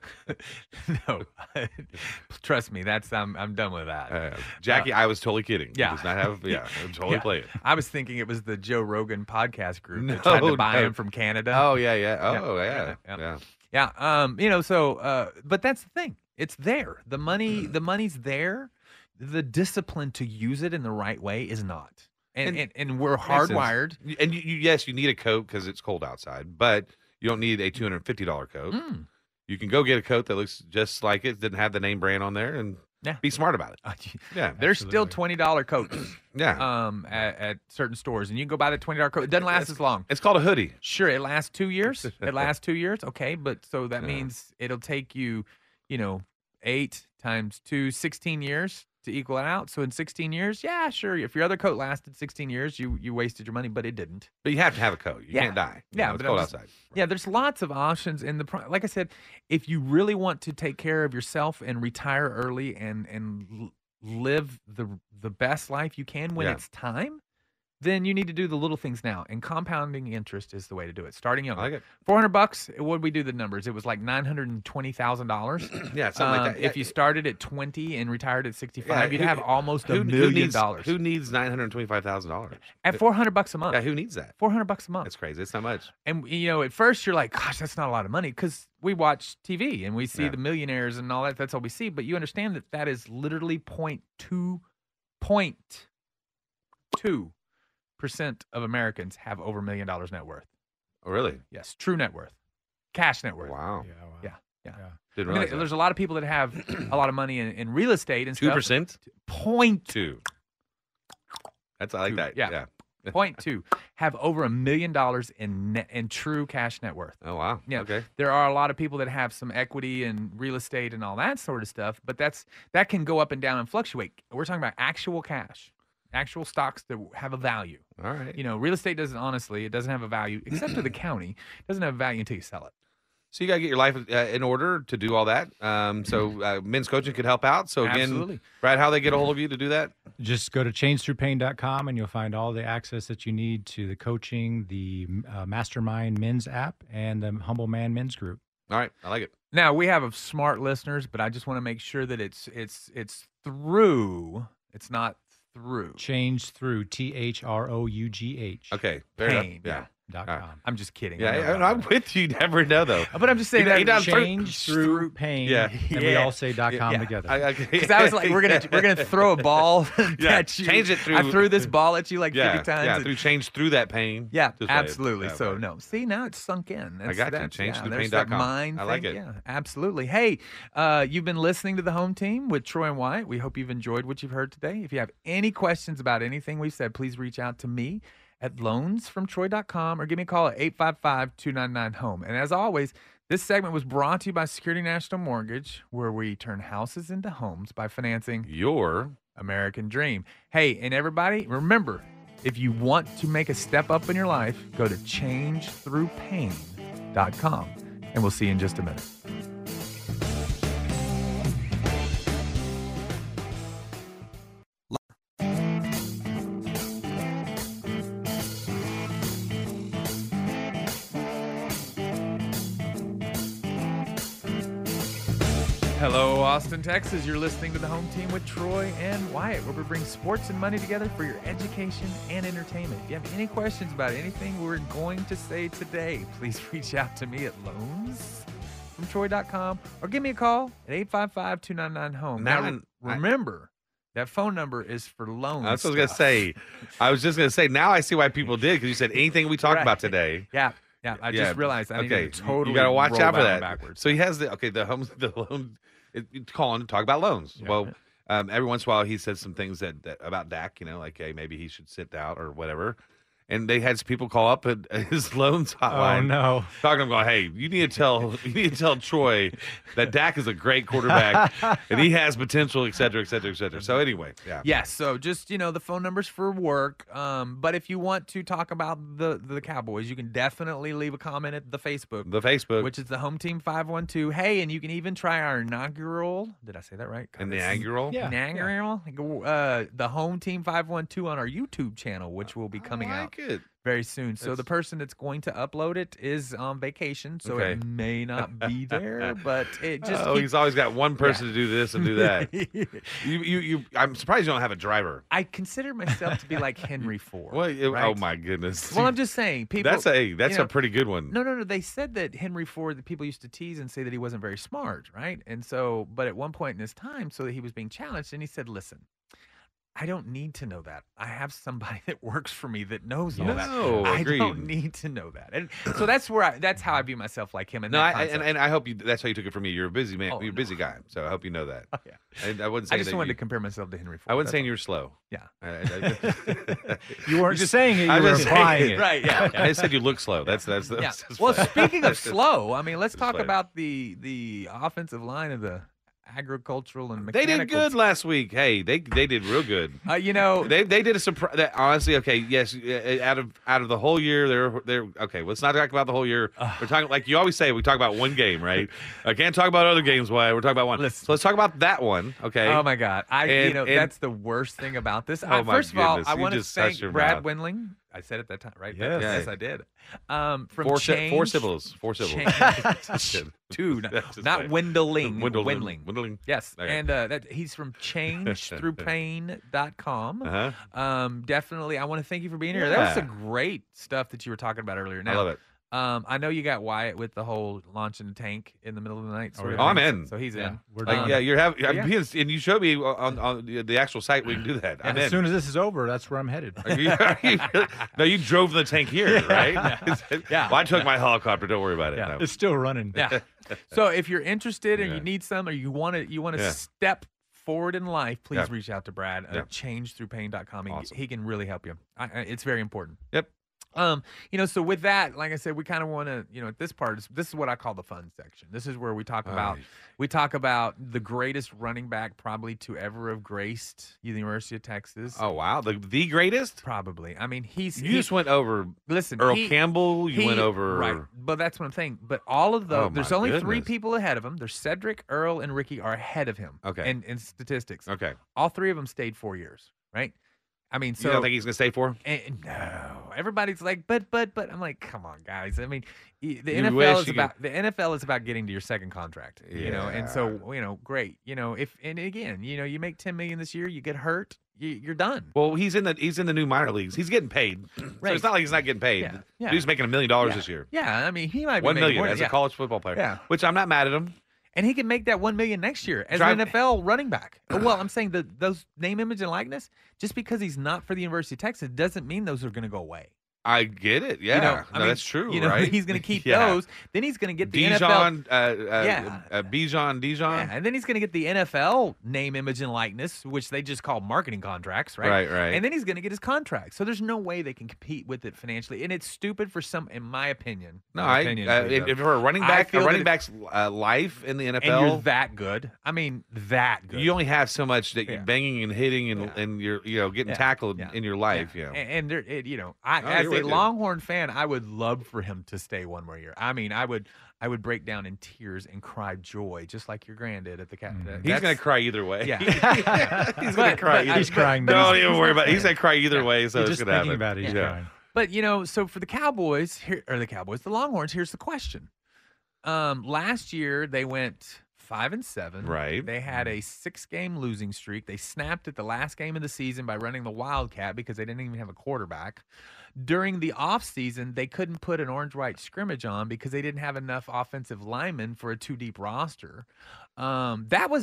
[SPEAKER 7] No. Trust me, I'm done with that.
[SPEAKER 8] Jackie, I was totally kidding.
[SPEAKER 7] Yeah.
[SPEAKER 8] He does not have. Yeah, I'm totally playing.
[SPEAKER 7] I was thinking it was the Joe Rogan podcast group that tried to buy him from Canada.
[SPEAKER 8] Oh yeah. Oh yeah.
[SPEAKER 7] Yeah. So, but that's the thing. It's there. The money's there. The discipline to use it in the right way is not. And we're hardwired.
[SPEAKER 8] And yes, you need a coat because it's cold outside, but You don't need a $250 coat. You can go get a coat that looks just like it, didn't have the name brand on there, and be smart about it. Yeah,
[SPEAKER 7] there's still $20 coats.
[SPEAKER 8] Yeah,
[SPEAKER 7] at certain stores, and you can go buy the $20 coat. It doesn't last as long.
[SPEAKER 8] It's called a hoodie.
[SPEAKER 7] Sure, it lasts 2 years. It lasts 2 years. Okay, but so that means it'll take you, 8 times 2, 16 years to equal it out. So in 16 years, yeah, sure. If your other coat lasted 16 years, you wasted your money, but it didn't.
[SPEAKER 8] But you have to have a coat. You can't die. It's cold outside.
[SPEAKER 7] Yeah, there's lots of options in like I said, if you really want to take care of yourself and retire early and live the best life you can when it's time, then you need to do the little things now. And compounding interest is the way to do it. Starting young.
[SPEAKER 8] I like it.
[SPEAKER 7] $400. What did we do the numbers? It was like $920,000.
[SPEAKER 8] Yeah, something like that.
[SPEAKER 7] If you started at 20 and retired at 65, you'd have almost $1 million.
[SPEAKER 8] Who needs $925,000
[SPEAKER 7] at $400 a month?
[SPEAKER 8] Yeah, who needs that?
[SPEAKER 7] $400 a month.
[SPEAKER 8] That's crazy. It's not much.
[SPEAKER 7] And at first you're like, gosh, that's not a lot of money because we watch TV and we see the millionaires and all that. That's all we see. But you understand that is literally 0.2% of Americans have over $1 million net worth.
[SPEAKER 8] Oh, really?
[SPEAKER 7] Yes, true net worth, cash net worth.
[SPEAKER 8] Wow.
[SPEAKER 7] Yeah.
[SPEAKER 8] Didn't realize
[SPEAKER 7] there's a lot of people that have a lot of money in real estate and stuff.
[SPEAKER 8] 2%?
[SPEAKER 7] 0.2.
[SPEAKER 8] I like that. Yeah.
[SPEAKER 7] 0.2 have over $1 million in true cash net worth.
[SPEAKER 8] Oh, wow.
[SPEAKER 7] Yeah.
[SPEAKER 8] Okay.
[SPEAKER 7] There are a lot of people that have some equity in real estate and all that sort of stuff, but that can go up and down and fluctuate. We're talking about actual cash. Actual stocks that have a value.
[SPEAKER 8] All right.
[SPEAKER 7] Real estate doesn't have a value, except to the county. It doesn't have a value until you sell it.
[SPEAKER 8] So you got to get your life in order to do all that. So men's coaching could help out. So again,
[SPEAKER 7] absolutely.
[SPEAKER 8] Brad, how they get a hold of you to do that?
[SPEAKER 9] Just go to changethroughpain.com and you'll find all the access that you need to the coaching, the Mastermind Men's app, and the Humble Man Men's Group.
[SPEAKER 8] All right. I like it.
[SPEAKER 7] Now, we have smart listeners, but I just want to make sure that it's through. It's not through.
[SPEAKER 9] Change through, THROUGH.
[SPEAKER 8] Okay.
[SPEAKER 7] Pain.
[SPEAKER 8] Yeah.
[SPEAKER 9] .com.
[SPEAKER 7] I'm just kidding.
[SPEAKER 8] Yeah, I'm with you. Never know, though.
[SPEAKER 7] But I'm just saying that
[SPEAKER 9] change through pain.
[SPEAKER 8] Yeah.
[SPEAKER 9] And we all say .com together.
[SPEAKER 7] Because I was like, we're gonna throw a ball at you.
[SPEAKER 8] Change it through.
[SPEAKER 7] I threw this ball at you like 50 times.
[SPEAKER 8] Yeah, change through that pain.
[SPEAKER 7] Yeah,
[SPEAKER 8] Just
[SPEAKER 7] absolutely.
[SPEAKER 8] Yeah,
[SPEAKER 7] so no, see now it's sunk in.
[SPEAKER 8] I got you. Changethroughpain.com.
[SPEAKER 7] That mind
[SPEAKER 8] I like
[SPEAKER 7] thing.
[SPEAKER 8] it.
[SPEAKER 7] Yeah, absolutely. Hey, you've been listening to the Home Team with Troy and Wyatt. We hope you've enjoyed what you've heard today. If you have any questions about anything we've said, please reach out to me at loansfromtroy.com or give me a call at 855-299-HOME. And as always, this segment was brought to you by Security National Mortgage, where we turn houses into homes by financing
[SPEAKER 8] your
[SPEAKER 7] American dream. Hey, and everybody, remember, if you want to make a step up in your life, go to changethroughpain.com. And we'll see you in just a minute. Hello, Austin, Texas. You're listening to the Home Team with Troy and Wyatt, where we bring sports and money together for your education and entertainment. If you have any questions about anything we're going to say today, please reach out to me at loansfromtroy.com or give me a call at 855-299-HOME. Now, remember, that phone number is for loans.
[SPEAKER 8] That's what I was going to say. I was just going to say, now I see why people did, because you said anything we talked about today.
[SPEAKER 7] Yeah. Yeah, I just realized I need to totally
[SPEAKER 8] you got to watch out for that.
[SPEAKER 7] Backwards.
[SPEAKER 8] So he has the loan. Calling to talk about loans. Yeah. Well, every once in a while he says some things that about Dak, like, hey, maybe he should sit out or whatever. And they had some people call up at his loans hotline.
[SPEAKER 9] Oh no!
[SPEAKER 8] Talking to him, going, "Hey, you need to tell Troy that Dak is a great quarterback and he has potential, et cetera, et cetera, et cetera." So anyway, yeah.
[SPEAKER 7] Yes. So just the phone number's for work. But if you want to talk about the Cowboys, you can definitely leave a comment at the Facebook, which is the Home Team 512. Hey, and you can even try our inaugural. Did I say that right?
[SPEAKER 8] Inaugural.
[SPEAKER 7] Yeah. Inaugural. The Home Team 512 on our YouTube channel, which will be coming out very soon. So the person that's going to upload it is on vacation, so it may not be there, but it just
[SPEAKER 8] he's always got one person to do this and do that. I'm surprised you don't have a driver.
[SPEAKER 7] I consider myself to be like Henry Ford.
[SPEAKER 8] Well,
[SPEAKER 7] right?
[SPEAKER 8] Oh my goodness.
[SPEAKER 7] Well, I'm just saying, people.
[SPEAKER 8] That's a pretty good one.
[SPEAKER 7] No. They said that Henry Ford, the people used to tease and say that he wasn't very smart, right? And so, but at one point in his time, so that he was being challenged, and he said, "Listen, I don't need to know that. I have somebody that works for me that knows all that. I
[SPEAKER 8] agreed.
[SPEAKER 7] don't need to know that. And so that's how I view myself like him. And
[SPEAKER 8] No, and I hope that's how you took it from me. You're a busy man. You're a busy guy. So I hope you know that.
[SPEAKER 7] Oh, yeah.
[SPEAKER 8] And I wouldn't say
[SPEAKER 7] I just
[SPEAKER 8] that
[SPEAKER 7] wanted
[SPEAKER 8] you,
[SPEAKER 7] to compare myself to Henry Ford.
[SPEAKER 8] I wasn't
[SPEAKER 7] That's
[SPEAKER 8] saying
[SPEAKER 7] all.
[SPEAKER 8] you were slow.
[SPEAKER 7] Yeah.
[SPEAKER 9] You weren't just saying it, you
[SPEAKER 8] I
[SPEAKER 9] were
[SPEAKER 8] was
[SPEAKER 9] implying
[SPEAKER 8] saying
[SPEAKER 9] it.
[SPEAKER 7] Right, yeah.
[SPEAKER 8] I said you look slow. That's
[SPEAKER 7] Yeah.
[SPEAKER 8] that's
[SPEAKER 7] Well, speaking of slow, I mean, let's talk
[SPEAKER 8] fine.
[SPEAKER 7] about the offensive line of the agricultural and
[SPEAKER 8] They
[SPEAKER 7] mechanical.
[SPEAKER 8] did good last week. Hey, they did real good.
[SPEAKER 7] You know,
[SPEAKER 8] they did a surprise. Honestly, okay, yes, out of the whole year, they're okay. Let's not talk about the whole year. We're talking like you always say. We talk about one game, right? I can't talk about other games. Why we're talking about one. So let's talk about that one. Okay.
[SPEAKER 7] Oh my God!
[SPEAKER 8] And-
[SPEAKER 7] That's the worst thing about this.
[SPEAKER 8] Oh, my
[SPEAKER 7] First of all,
[SPEAKER 8] goodness.
[SPEAKER 7] I
[SPEAKER 8] You
[SPEAKER 7] want to
[SPEAKER 8] just touched
[SPEAKER 7] thank
[SPEAKER 8] your
[SPEAKER 7] Brad
[SPEAKER 8] mouth.
[SPEAKER 7] Windling. I said it that time, right?
[SPEAKER 8] Yes.
[SPEAKER 7] Yes, I did. From
[SPEAKER 8] Four
[SPEAKER 7] Change,
[SPEAKER 8] syllables. Four syllables.
[SPEAKER 7] Change, two,
[SPEAKER 8] That's just
[SPEAKER 7] not
[SPEAKER 8] right.
[SPEAKER 7] Windling.
[SPEAKER 8] Windling.
[SPEAKER 7] Yes,
[SPEAKER 8] Okay.
[SPEAKER 7] and he's from changethroughpain.com.
[SPEAKER 8] Uh-huh.
[SPEAKER 7] Definitely, I want to thank you for being here. That was some great stuff that you were talking about earlier. Now,
[SPEAKER 8] I love it.
[SPEAKER 7] I know you got Wyatt with the whole launching a tank in the middle of the night. Sort of
[SPEAKER 8] I'm
[SPEAKER 7] thing.
[SPEAKER 8] in.
[SPEAKER 7] So he's in.
[SPEAKER 8] You're having,
[SPEAKER 7] yeah.
[SPEAKER 8] and you showed me on the actual site we can do that. I'm
[SPEAKER 9] And as
[SPEAKER 8] in.
[SPEAKER 9] soon as this is over, that's where I'm headed.
[SPEAKER 8] No, you drove the tank here, right?
[SPEAKER 7] Yeah.
[SPEAKER 8] Well, I took my helicopter. Don't worry about it.
[SPEAKER 7] Yeah.
[SPEAKER 8] No.
[SPEAKER 9] It's still running.
[SPEAKER 7] Yeah. So if you're interested and
[SPEAKER 8] Yeah.
[SPEAKER 7] you need some, or you want to
[SPEAKER 8] Yeah.
[SPEAKER 7] step forward in life, please
[SPEAKER 8] Yeah.
[SPEAKER 7] reach out to Brad
[SPEAKER 8] Yeah.
[SPEAKER 7] at changethroughpain.com.
[SPEAKER 8] Awesome.
[SPEAKER 7] He can really help you. It's very important.
[SPEAKER 8] Yep.
[SPEAKER 7] So with that, like I said, we kind of want to, at this part, this is what I call the fun section. This is where we talk about the greatest running back probably to ever have graced the University of Texas.
[SPEAKER 8] Oh wow, the greatest?
[SPEAKER 7] Probably. I mean,
[SPEAKER 8] You just went over.
[SPEAKER 7] Listen,
[SPEAKER 8] Earl Campbell. You went over.
[SPEAKER 7] right, but that's what I'm saying. But all of those,
[SPEAKER 8] Oh,
[SPEAKER 7] there's
[SPEAKER 8] my
[SPEAKER 7] only three
[SPEAKER 8] goodness.
[SPEAKER 7] people ahead of him. There's Cedric, Earl, and Ricky are ahead of him.
[SPEAKER 8] Okay.
[SPEAKER 7] In statistics.
[SPEAKER 8] Okay.
[SPEAKER 7] All three of them stayed 4 years. Right. I mean, so
[SPEAKER 8] you don't think he's gonna stay for?
[SPEAKER 7] no, everybody's like, but I'm like, come on, guys. I mean, the
[SPEAKER 8] wish you
[SPEAKER 7] NFL is about getting to your second contract, and so great, if and again, you make $10 million this year, you get hurt, you're done.
[SPEAKER 8] Well, he's in the new minor leagues. He's getting paid, so
[SPEAKER 7] Right.
[SPEAKER 8] it's not like he's not getting paid.
[SPEAKER 7] Yeah. Yeah.
[SPEAKER 8] He's making $1 million
[SPEAKER 7] Yeah.
[SPEAKER 8] this year.
[SPEAKER 7] Yeah, I mean, he might be
[SPEAKER 8] $1
[SPEAKER 7] making
[SPEAKER 8] million
[SPEAKER 7] more
[SPEAKER 8] as
[SPEAKER 7] than-
[SPEAKER 8] a college football player.
[SPEAKER 7] Yeah.
[SPEAKER 8] Which I'm not mad at him.
[SPEAKER 7] And he can make that $1 million next year as an NFL running back. Well, I'm saying those name, image, and likeness. Just because he's not for the University of Texas doesn't mean those are going to go away.
[SPEAKER 8] I get it. Yeah,
[SPEAKER 7] I mean,
[SPEAKER 8] that's true. Right?
[SPEAKER 7] He's going to keep
[SPEAKER 8] Yeah.
[SPEAKER 7] those. Then he's going to get the
[SPEAKER 8] Dijon,
[SPEAKER 7] NFL.
[SPEAKER 8] Dijon.
[SPEAKER 7] Yeah, and then he's going to get the NFL name, image, and likeness, which they just call marketing contracts, right?
[SPEAKER 8] Right.
[SPEAKER 7] And then he's going to get his contract. So there's no way they can compete with it financially, and it's stupid for some, in my opinion.
[SPEAKER 8] No,
[SPEAKER 7] If
[SPEAKER 8] if for a running back, back's life in the NFL,
[SPEAKER 7] and you're that good. I mean, that good.
[SPEAKER 8] you only have so much that you're banging and hitting and you're getting tackled in your life. Yeah.
[SPEAKER 7] And there, as
[SPEAKER 8] you're
[SPEAKER 7] a
[SPEAKER 8] with you.
[SPEAKER 7] Longhorn fan, I would love for him to stay one more year. I mean, I would break down in tears and cry joy, just like your granddad at the cat.
[SPEAKER 8] He's gonna cry either way.
[SPEAKER 7] Yeah,
[SPEAKER 8] he's gonna cry.
[SPEAKER 9] He's crying.
[SPEAKER 8] Don't even worry about it. He's gonna cry either way. So it's
[SPEAKER 9] Just
[SPEAKER 8] gonna
[SPEAKER 9] thinking
[SPEAKER 8] happen.
[SPEAKER 9] about it, he's crying.
[SPEAKER 7] But so for the Cowboys, the Longhorns. Here's the question. Last year they went 5-7.
[SPEAKER 8] Right.
[SPEAKER 7] They had a 6-game losing streak. They snapped at the last game of the season by running the Wildcat because they didn't even have a quarterback. During the offseason, they couldn't put an orange-white scrimmage on because they didn't have enough offensive linemen for a 2-deep roster. That was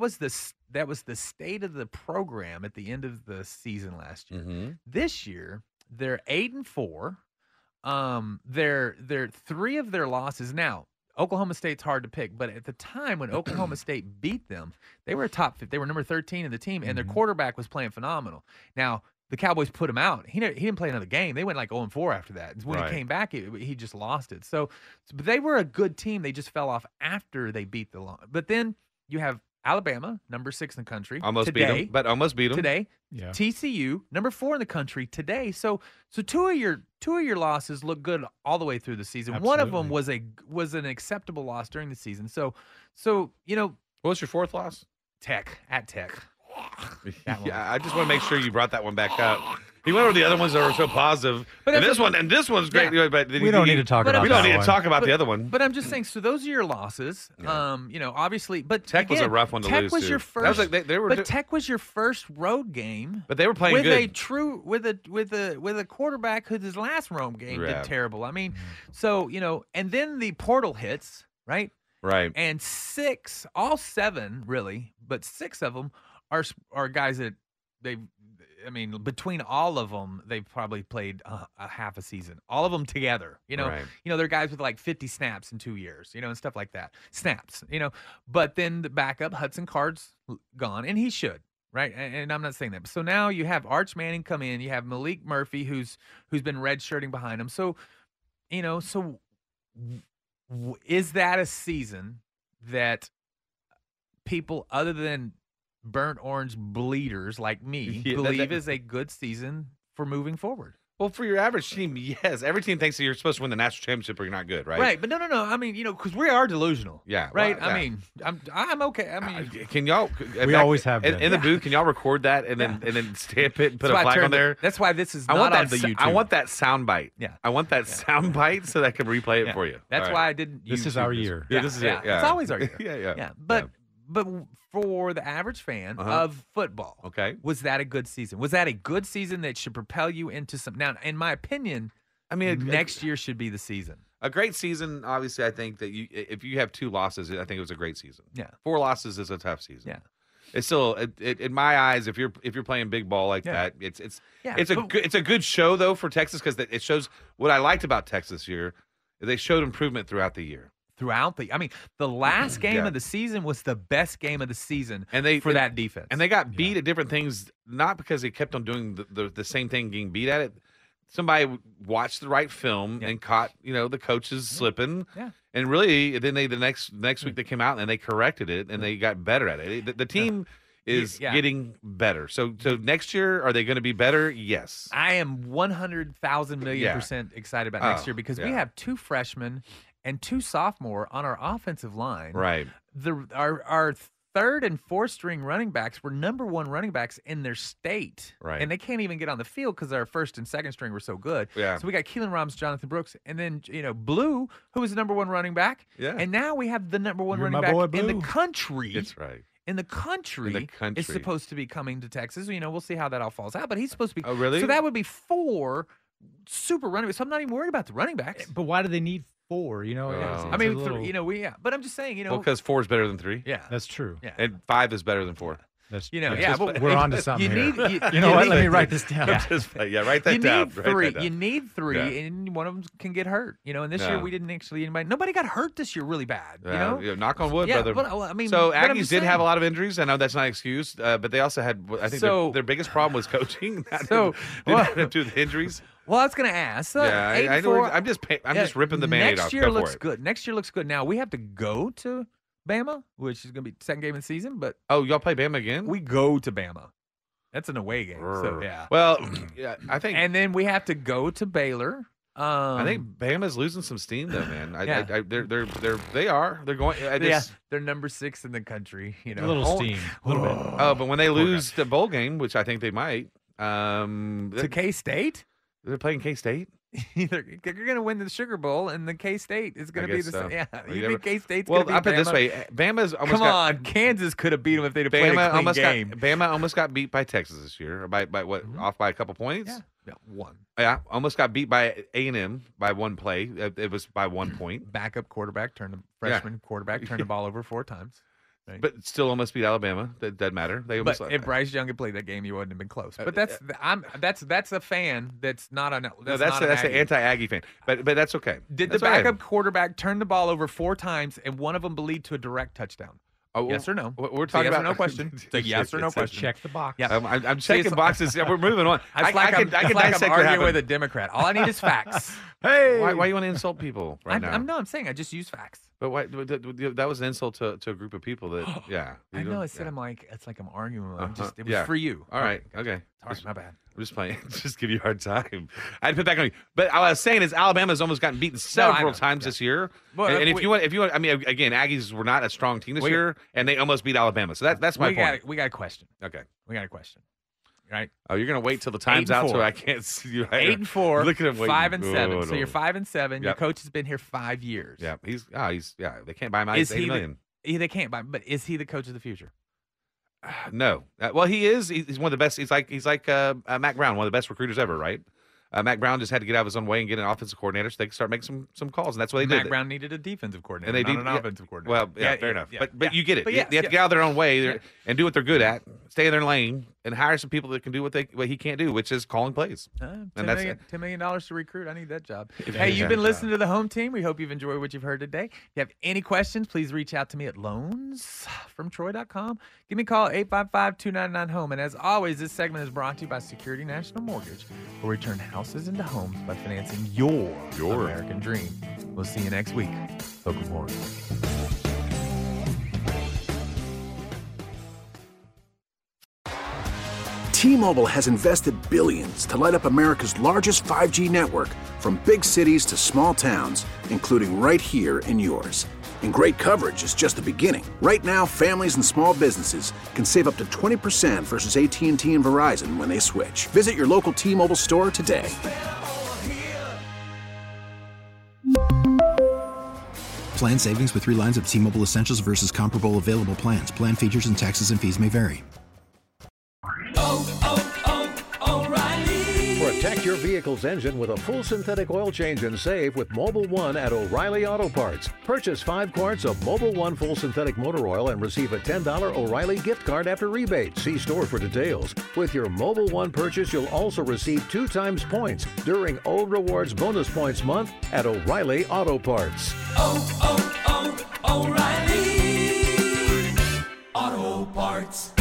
[SPEAKER 7] the state of the program at the end of the season last year.
[SPEAKER 8] Mm-hmm.
[SPEAKER 7] This year, they're 8-4. They're 3 of their losses now. Oklahoma State's hard to pick, but at the time when Oklahoma State beat them, they were they were number 13 in the team, and their quarterback was playing phenomenal. Now, the Cowboys put him out. He didn't play another game. They went like 0-4 after that. When he came back, he just lost it. So but they were a good team. They just fell off after they beat the Long. But then you have Alabama, number 6 in the country.
[SPEAKER 8] Almost beat them, but almost beat them
[SPEAKER 7] today.
[SPEAKER 9] Yeah.
[SPEAKER 7] TCU, number 4 in the country today. So two of your losses look good all the way through the season.
[SPEAKER 9] Absolutely.
[SPEAKER 7] One of them was an acceptable loss during the season. So
[SPEAKER 8] what was your 4th loss?
[SPEAKER 7] Tech.
[SPEAKER 8] Yeah, I just want to make sure you brought that one back up. He went over the other ones that were so positive,
[SPEAKER 7] But
[SPEAKER 8] and
[SPEAKER 7] that's
[SPEAKER 8] this one's great.
[SPEAKER 7] Yeah.
[SPEAKER 8] But
[SPEAKER 9] We don't need to talk about
[SPEAKER 8] We don't
[SPEAKER 9] that
[SPEAKER 8] need to
[SPEAKER 9] one.
[SPEAKER 8] talk about the other one.
[SPEAKER 7] But I'm just saying. So those are your losses. Obviously, but
[SPEAKER 8] Tech was a
[SPEAKER 7] again,
[SPEAKER 8] rough one to
[SPEAKER 7] Tech
[SPEAKER 8] lose
[SPEAKER 7] was
[SPEAKER 8] to.
[SPEAKER 7] your
[SPEAKER 8] That
[SPEAKER 7] first.
[SPEAKER 8] was like they were.
[SPEAKER 7] But Tech was your first road game.
[SPEAKER 8] But they were playing
[SPEAKER 7] with
[SPEAKER 8] good.
[SPEAKER 7] a true with a quarterback who his last road game
[SPEAKER 8] Yeah.
[SPEAKER 7] did terrible. I mean, so and then the portal hits, right?
[SPEAKER 8] Right.
[SPEAKER 7] And 6, all 7 really, but 6 of them are guys that I mean, between all of them, they've probably played a half a season. All of them together,
[SPEAKER 8] Right.
[SPEAKER 7] they're guys with like 50 snaps in 2 years, and stuff like that. Snaps, But then the backup, Hudson Card's gone, and he should, right? And I'm not saying that. So now you have Arch Manning come in. You have Malik Murphy, who's been redshirting behind him. So, is that a season that people other than burnt orange bleeders like me believe is a good season for moving forward?
[SPEAKER 8] Well, for your average team, yes. Every team thinks that you're supposed to win the national championship or you're not good, right?
[SPEAKER 7] Right, but no. I mean, because we are delusional.
[SPEAKER 8] Yeah.
[SPEAKER 7] Right?
[SPEAKER 8] Well, yeah.
[SPEAKER 7] I mean, I'm okay. I mean,
[SPEAKER 8] can y'all
[SPEAKER 9] we always have
[SPEAKER 8] in the booth, can y'all record that and then stamp it and put a flag on there?
[SPEAKER 7] That's why this is not on the YouTube.
[SPEAKER 8] I want that sound bite.
[SPEAKER 7] Yeah.
[SPEAKER 8] I want that sound bite so that I can replay it for you.
[SPEAKER 7] That's why I didn't use
[SPEAKER 9] This is our year.
[SPEAKER 8] Yeah, this is it. Yeah.
[SPEAKER 7] It's always our year.
[SPEAKER 8] Yeah.
[SPEAKER 7] But for the average fan of football, was that a good season? Was that a good season that should propel you into some? Now, in my opinion, next year should be the season.
[SPEAKER 8] A great season, obviously. I think that if you have 2 losses, I think it was a great season.
[SPEAKER 7] Yeah,
[SPEAKER 8] 4 losses is a tough season.
[SPEAKER 7] Yeah,
[SPEAKER 8] it's still in my eyes. If you're playing big ball like that, it's a good show though for Texas because it shows what I liked about Texas this year. They showed improvement throughout the year.
[SPEAKER 7] The last game of the season was the best game of the season for that defense.
[SPEAKER 8] And they got beat at different things, not because they kept on doing the same thing, getting beat at it. Somebody watched the right film and caught, the coaches slipping.
[SPEAKER 7] Yeah.
[SPEAKER 8] And really, then the next week they came out and they corrected it and they got better at it. The team is getting better. So next year, are they going to be better? Yes.
[SPEAKER 7] I am 100,000 million% excited about next year because we have 2 freshmen and 2 sophomore on our offensive line.
[SPEAKER 8] Right.
[SPEAKER 7] Our 3rd and 4th string running backs were number 1 running backs in their state.
[SPEAKER 8] Right.
[SPEAKER 7] And they can't even get on the field because our 1st and 2nd string were so good.
[SPEAKER 8] Yeah.
[SPEAKER 7] So we got Keelan Robbins, Jonathan Brooks, and then, Blue, who was the number 1 running back.
[SPEAKER 8] Yeah.
[SPEAKER 7] And now we have the number 1 running back in the country.
[SPEAKER 8] That's right.
[SPEAKER 7] In the country is supposed to be coming to Texas. We'll see how that all falls out. But he's supposed to be.
[SPEAKER 8] Oh, really?
[SPEAKER 7] So that would be 4 super running backs. So I'm not even worried about the running backs.
[SPEAKER 9] But why do they need 4?
[SPEAKER 7] But I'm just saying,
[SPEAKER 8] Well, because 4 is better than 3.
[SPEAKER 7] Yeah,
[SPEAKER 9] that's true.
[SPEAKER 7] Yeah.
[SPEAKER 8] And 5 is better than 4.
[SPEAKER 9] That's
[SPEAKER 7] but
[SPEAKER 9] we're on to something here.
[SPEAKER 7] You know
[SPEAKER 9] what? Let me write this down.
[SPEAKER 8] Write that down.
[SPEAKER 7] You need 3, and one of them can get hurt. And this year we didn't actually nobody got hurt this year really bad.
[SPEAKER 8] Knock on wood, brother.
[SPEAKER 7] But,
[SPEAKER 8] so Aggies did have a lot of injuries. I know that's not an excuse, but they also had. I think their biggest problem was coaching. Didn't have to do the injuries.
[SPEAKER 7] Well, I was going to ask.
[SPEAKER 8] I know. I'm just ripping the Band-Aid off.
[SPEAKER 7] Next year looks good. Next year looks good. Now we have to go to Bama, which is going to be the 2nd game of the season. But
[SPEAKER 8] y'all play Bama again?
[SPEAKER 7] We go to Bama. That's an away game. So yeah.
[SPEAKER 8] Well, I think.
[SPEAKER 7] And then we have to go to Baylor.
[SPEAKER 8] I think Bama's losing some steam though, man. They are. They're going.
[SPEAKER 7] They're number 6 in the country.
[SPEAKER 9] A little steam, a little bit.
[SPEAKER 8] Oh, but when they lose the bowl game, which I think they might,
[SPEAKER 7] to K-State.
[SPEAKER 8] They're playing K-State.
[SPEAKER 7] They're going to win the Sugar Bowl, and the K-State is going to be the same. Yeah, you think K-State's
[SPEAKER 8] going
[SPEAKER 7] to beat
[SPEAKER 8] I'll put it
[SPEAKER 7] Bama?
[SPEAKER 8] this way: Bama's almost
[SPEAKER 7] Kansas could have beat them if they'd have played a clean game.
[SPEAKER 8] Bama almost got beat by Texas this year, or by what? Off by a couple points.
[SPEAKER 7] Yeah, 1.
[SPEAKER 8] Yeah, almost got beat by A&M by 1 play. It was by 1 point.
[SPEAKER 7] Backup quarterback freshman quarterback turned the ball over 4 times. Right.
[SPEAKER 8] But still almost beat Alabama. That doesn't matter.
[SPEAKER 7] But if Bryce Young had played that game, you wouldn't have been close. But that's a fan that's not an.
[SPEAKER 8] That's an anti-Aggie fan. But that's okay.
[SPEAKER 7] Did the backup quarterback turn the ball over 4 times and one of them lead to a direct touchdown?
[SPEAKER 8] Oh,
[SPEAKER 7] yes or no?
[SPEAKER 8] We're talking
[SPEAKER 7] yes
[SPEAKER 8] about
[SPEAKER 7] or no question. It's a yes or no question.
[SPEAKER 9] Check the box.
[SPEAKER 7] Yeah.
[SPEAKER 8] I'm checking boxes. We're moving on.
[SPEAKER 7] I can argue with a Democrat. All I need is facts.
[SPEAKER 8] Hey, why you want to insult people now?
[SPEAKER 7] I'm saying I just use facts.
[SPEAKER 8] But why? That was an insult to a group of people. That
[SPEAKER 7] I know. I said it's like I'm arguing with them. It was for you.
[SPEAKER 8] All right. Okay.
[SPEAKER 7] Sorry, my bad.
[SPEAKER 8] I'm just playing. Just give you a hard time. I had to put back on you. But what I was saying is Alabama's almost gotten beaten several times this year.
[SPEAKER 7] Well,
[SPEAKER 8] and if you want, I mean, again, Aggies were not a strong team this year, and they almost beat Alabama. So that's my point.
[SPEAKER 7] We got a question.
[SPEAKER 8] Okay.
[SPEAKER 7] We got a question. Right.
[SPEAKER 8] Oh, you're gonna wait till the time's out so I can't see you.
[SPEAKER 7] 8-4.
[SPEAKER 8] Look at him.
[SPEAKER 7] 5-7. So you're 5-7. Yep. Your coach has been here 5 years.
[SPEAKER 8] Yeah. He's They can't buy him out. He's $80 million.
[SPEAKER 7] They can't buy him. But is he the coach of the future?
[SPEAKER 8] No. Well, he is. He's one of the best. He's like Mac Brown, one of the best recruiters ever, right? Mac Brown just had to get out of his own way and get an offensive coordinator so they could start making some calls, and that's what they did.
[SPEAKER 7] Mac Brown needed a defensive coordinator,
[SPEAKER 8] and they
[SPEAKER 7] not an offensive coordinator.
[SPEAKER 8] Well, fair enough. But you get it.
[SPEAKER 7] But
[SPEAKER 8] they have to get out of their own way and do what they're good at. stay in their lane and hire some people that can do what he can't do, which is calling plays.
[SPEAKER 7] $10 million to recruit. I need that job. Hey, you've been listening to the Home Team. We hope you've enjoyed what you've heard today. If you have any questions, please reach out to me at loansfromtroy.com. Give me a call, 855-299-HOME. And as always, this segment is brought to you by Security National Mortgage, where we turn houses into homes by financing your American dream. We'll see you next week. Hope more.
[SPEAKER 5] T-Mobile has invested billions to light up America's largest 5G network, from big cities to small towns, including right here in yours. And great coverage is just the beginning. Right now, families and small businesses can save up to 20% versus AT&T and Verizon when they switch. Visit your local T-Mobile store today.
[SPEAKER 6] Plan savings with 3 lines of T-Mobile Essentials versus comparable available plans. Plan features and taxes and fees may vary.
[SPEAKER 13] Protect your vehicle's engine with a full synthetic oil change and save with Mobil 1 at O'Reilly Auto Parts. Purchase 5 quarts of Mobil 1 full synthetic motor oil and receive a $10 O'Reilly gift card after rebate. See store for details. With your Mobil 1 purchase, you'll also receive 2 times points during O Rewards Bonus Points Month at O'Reilly Auto Parts.
[SPEAKER 14] O'Reilly Auto Parts.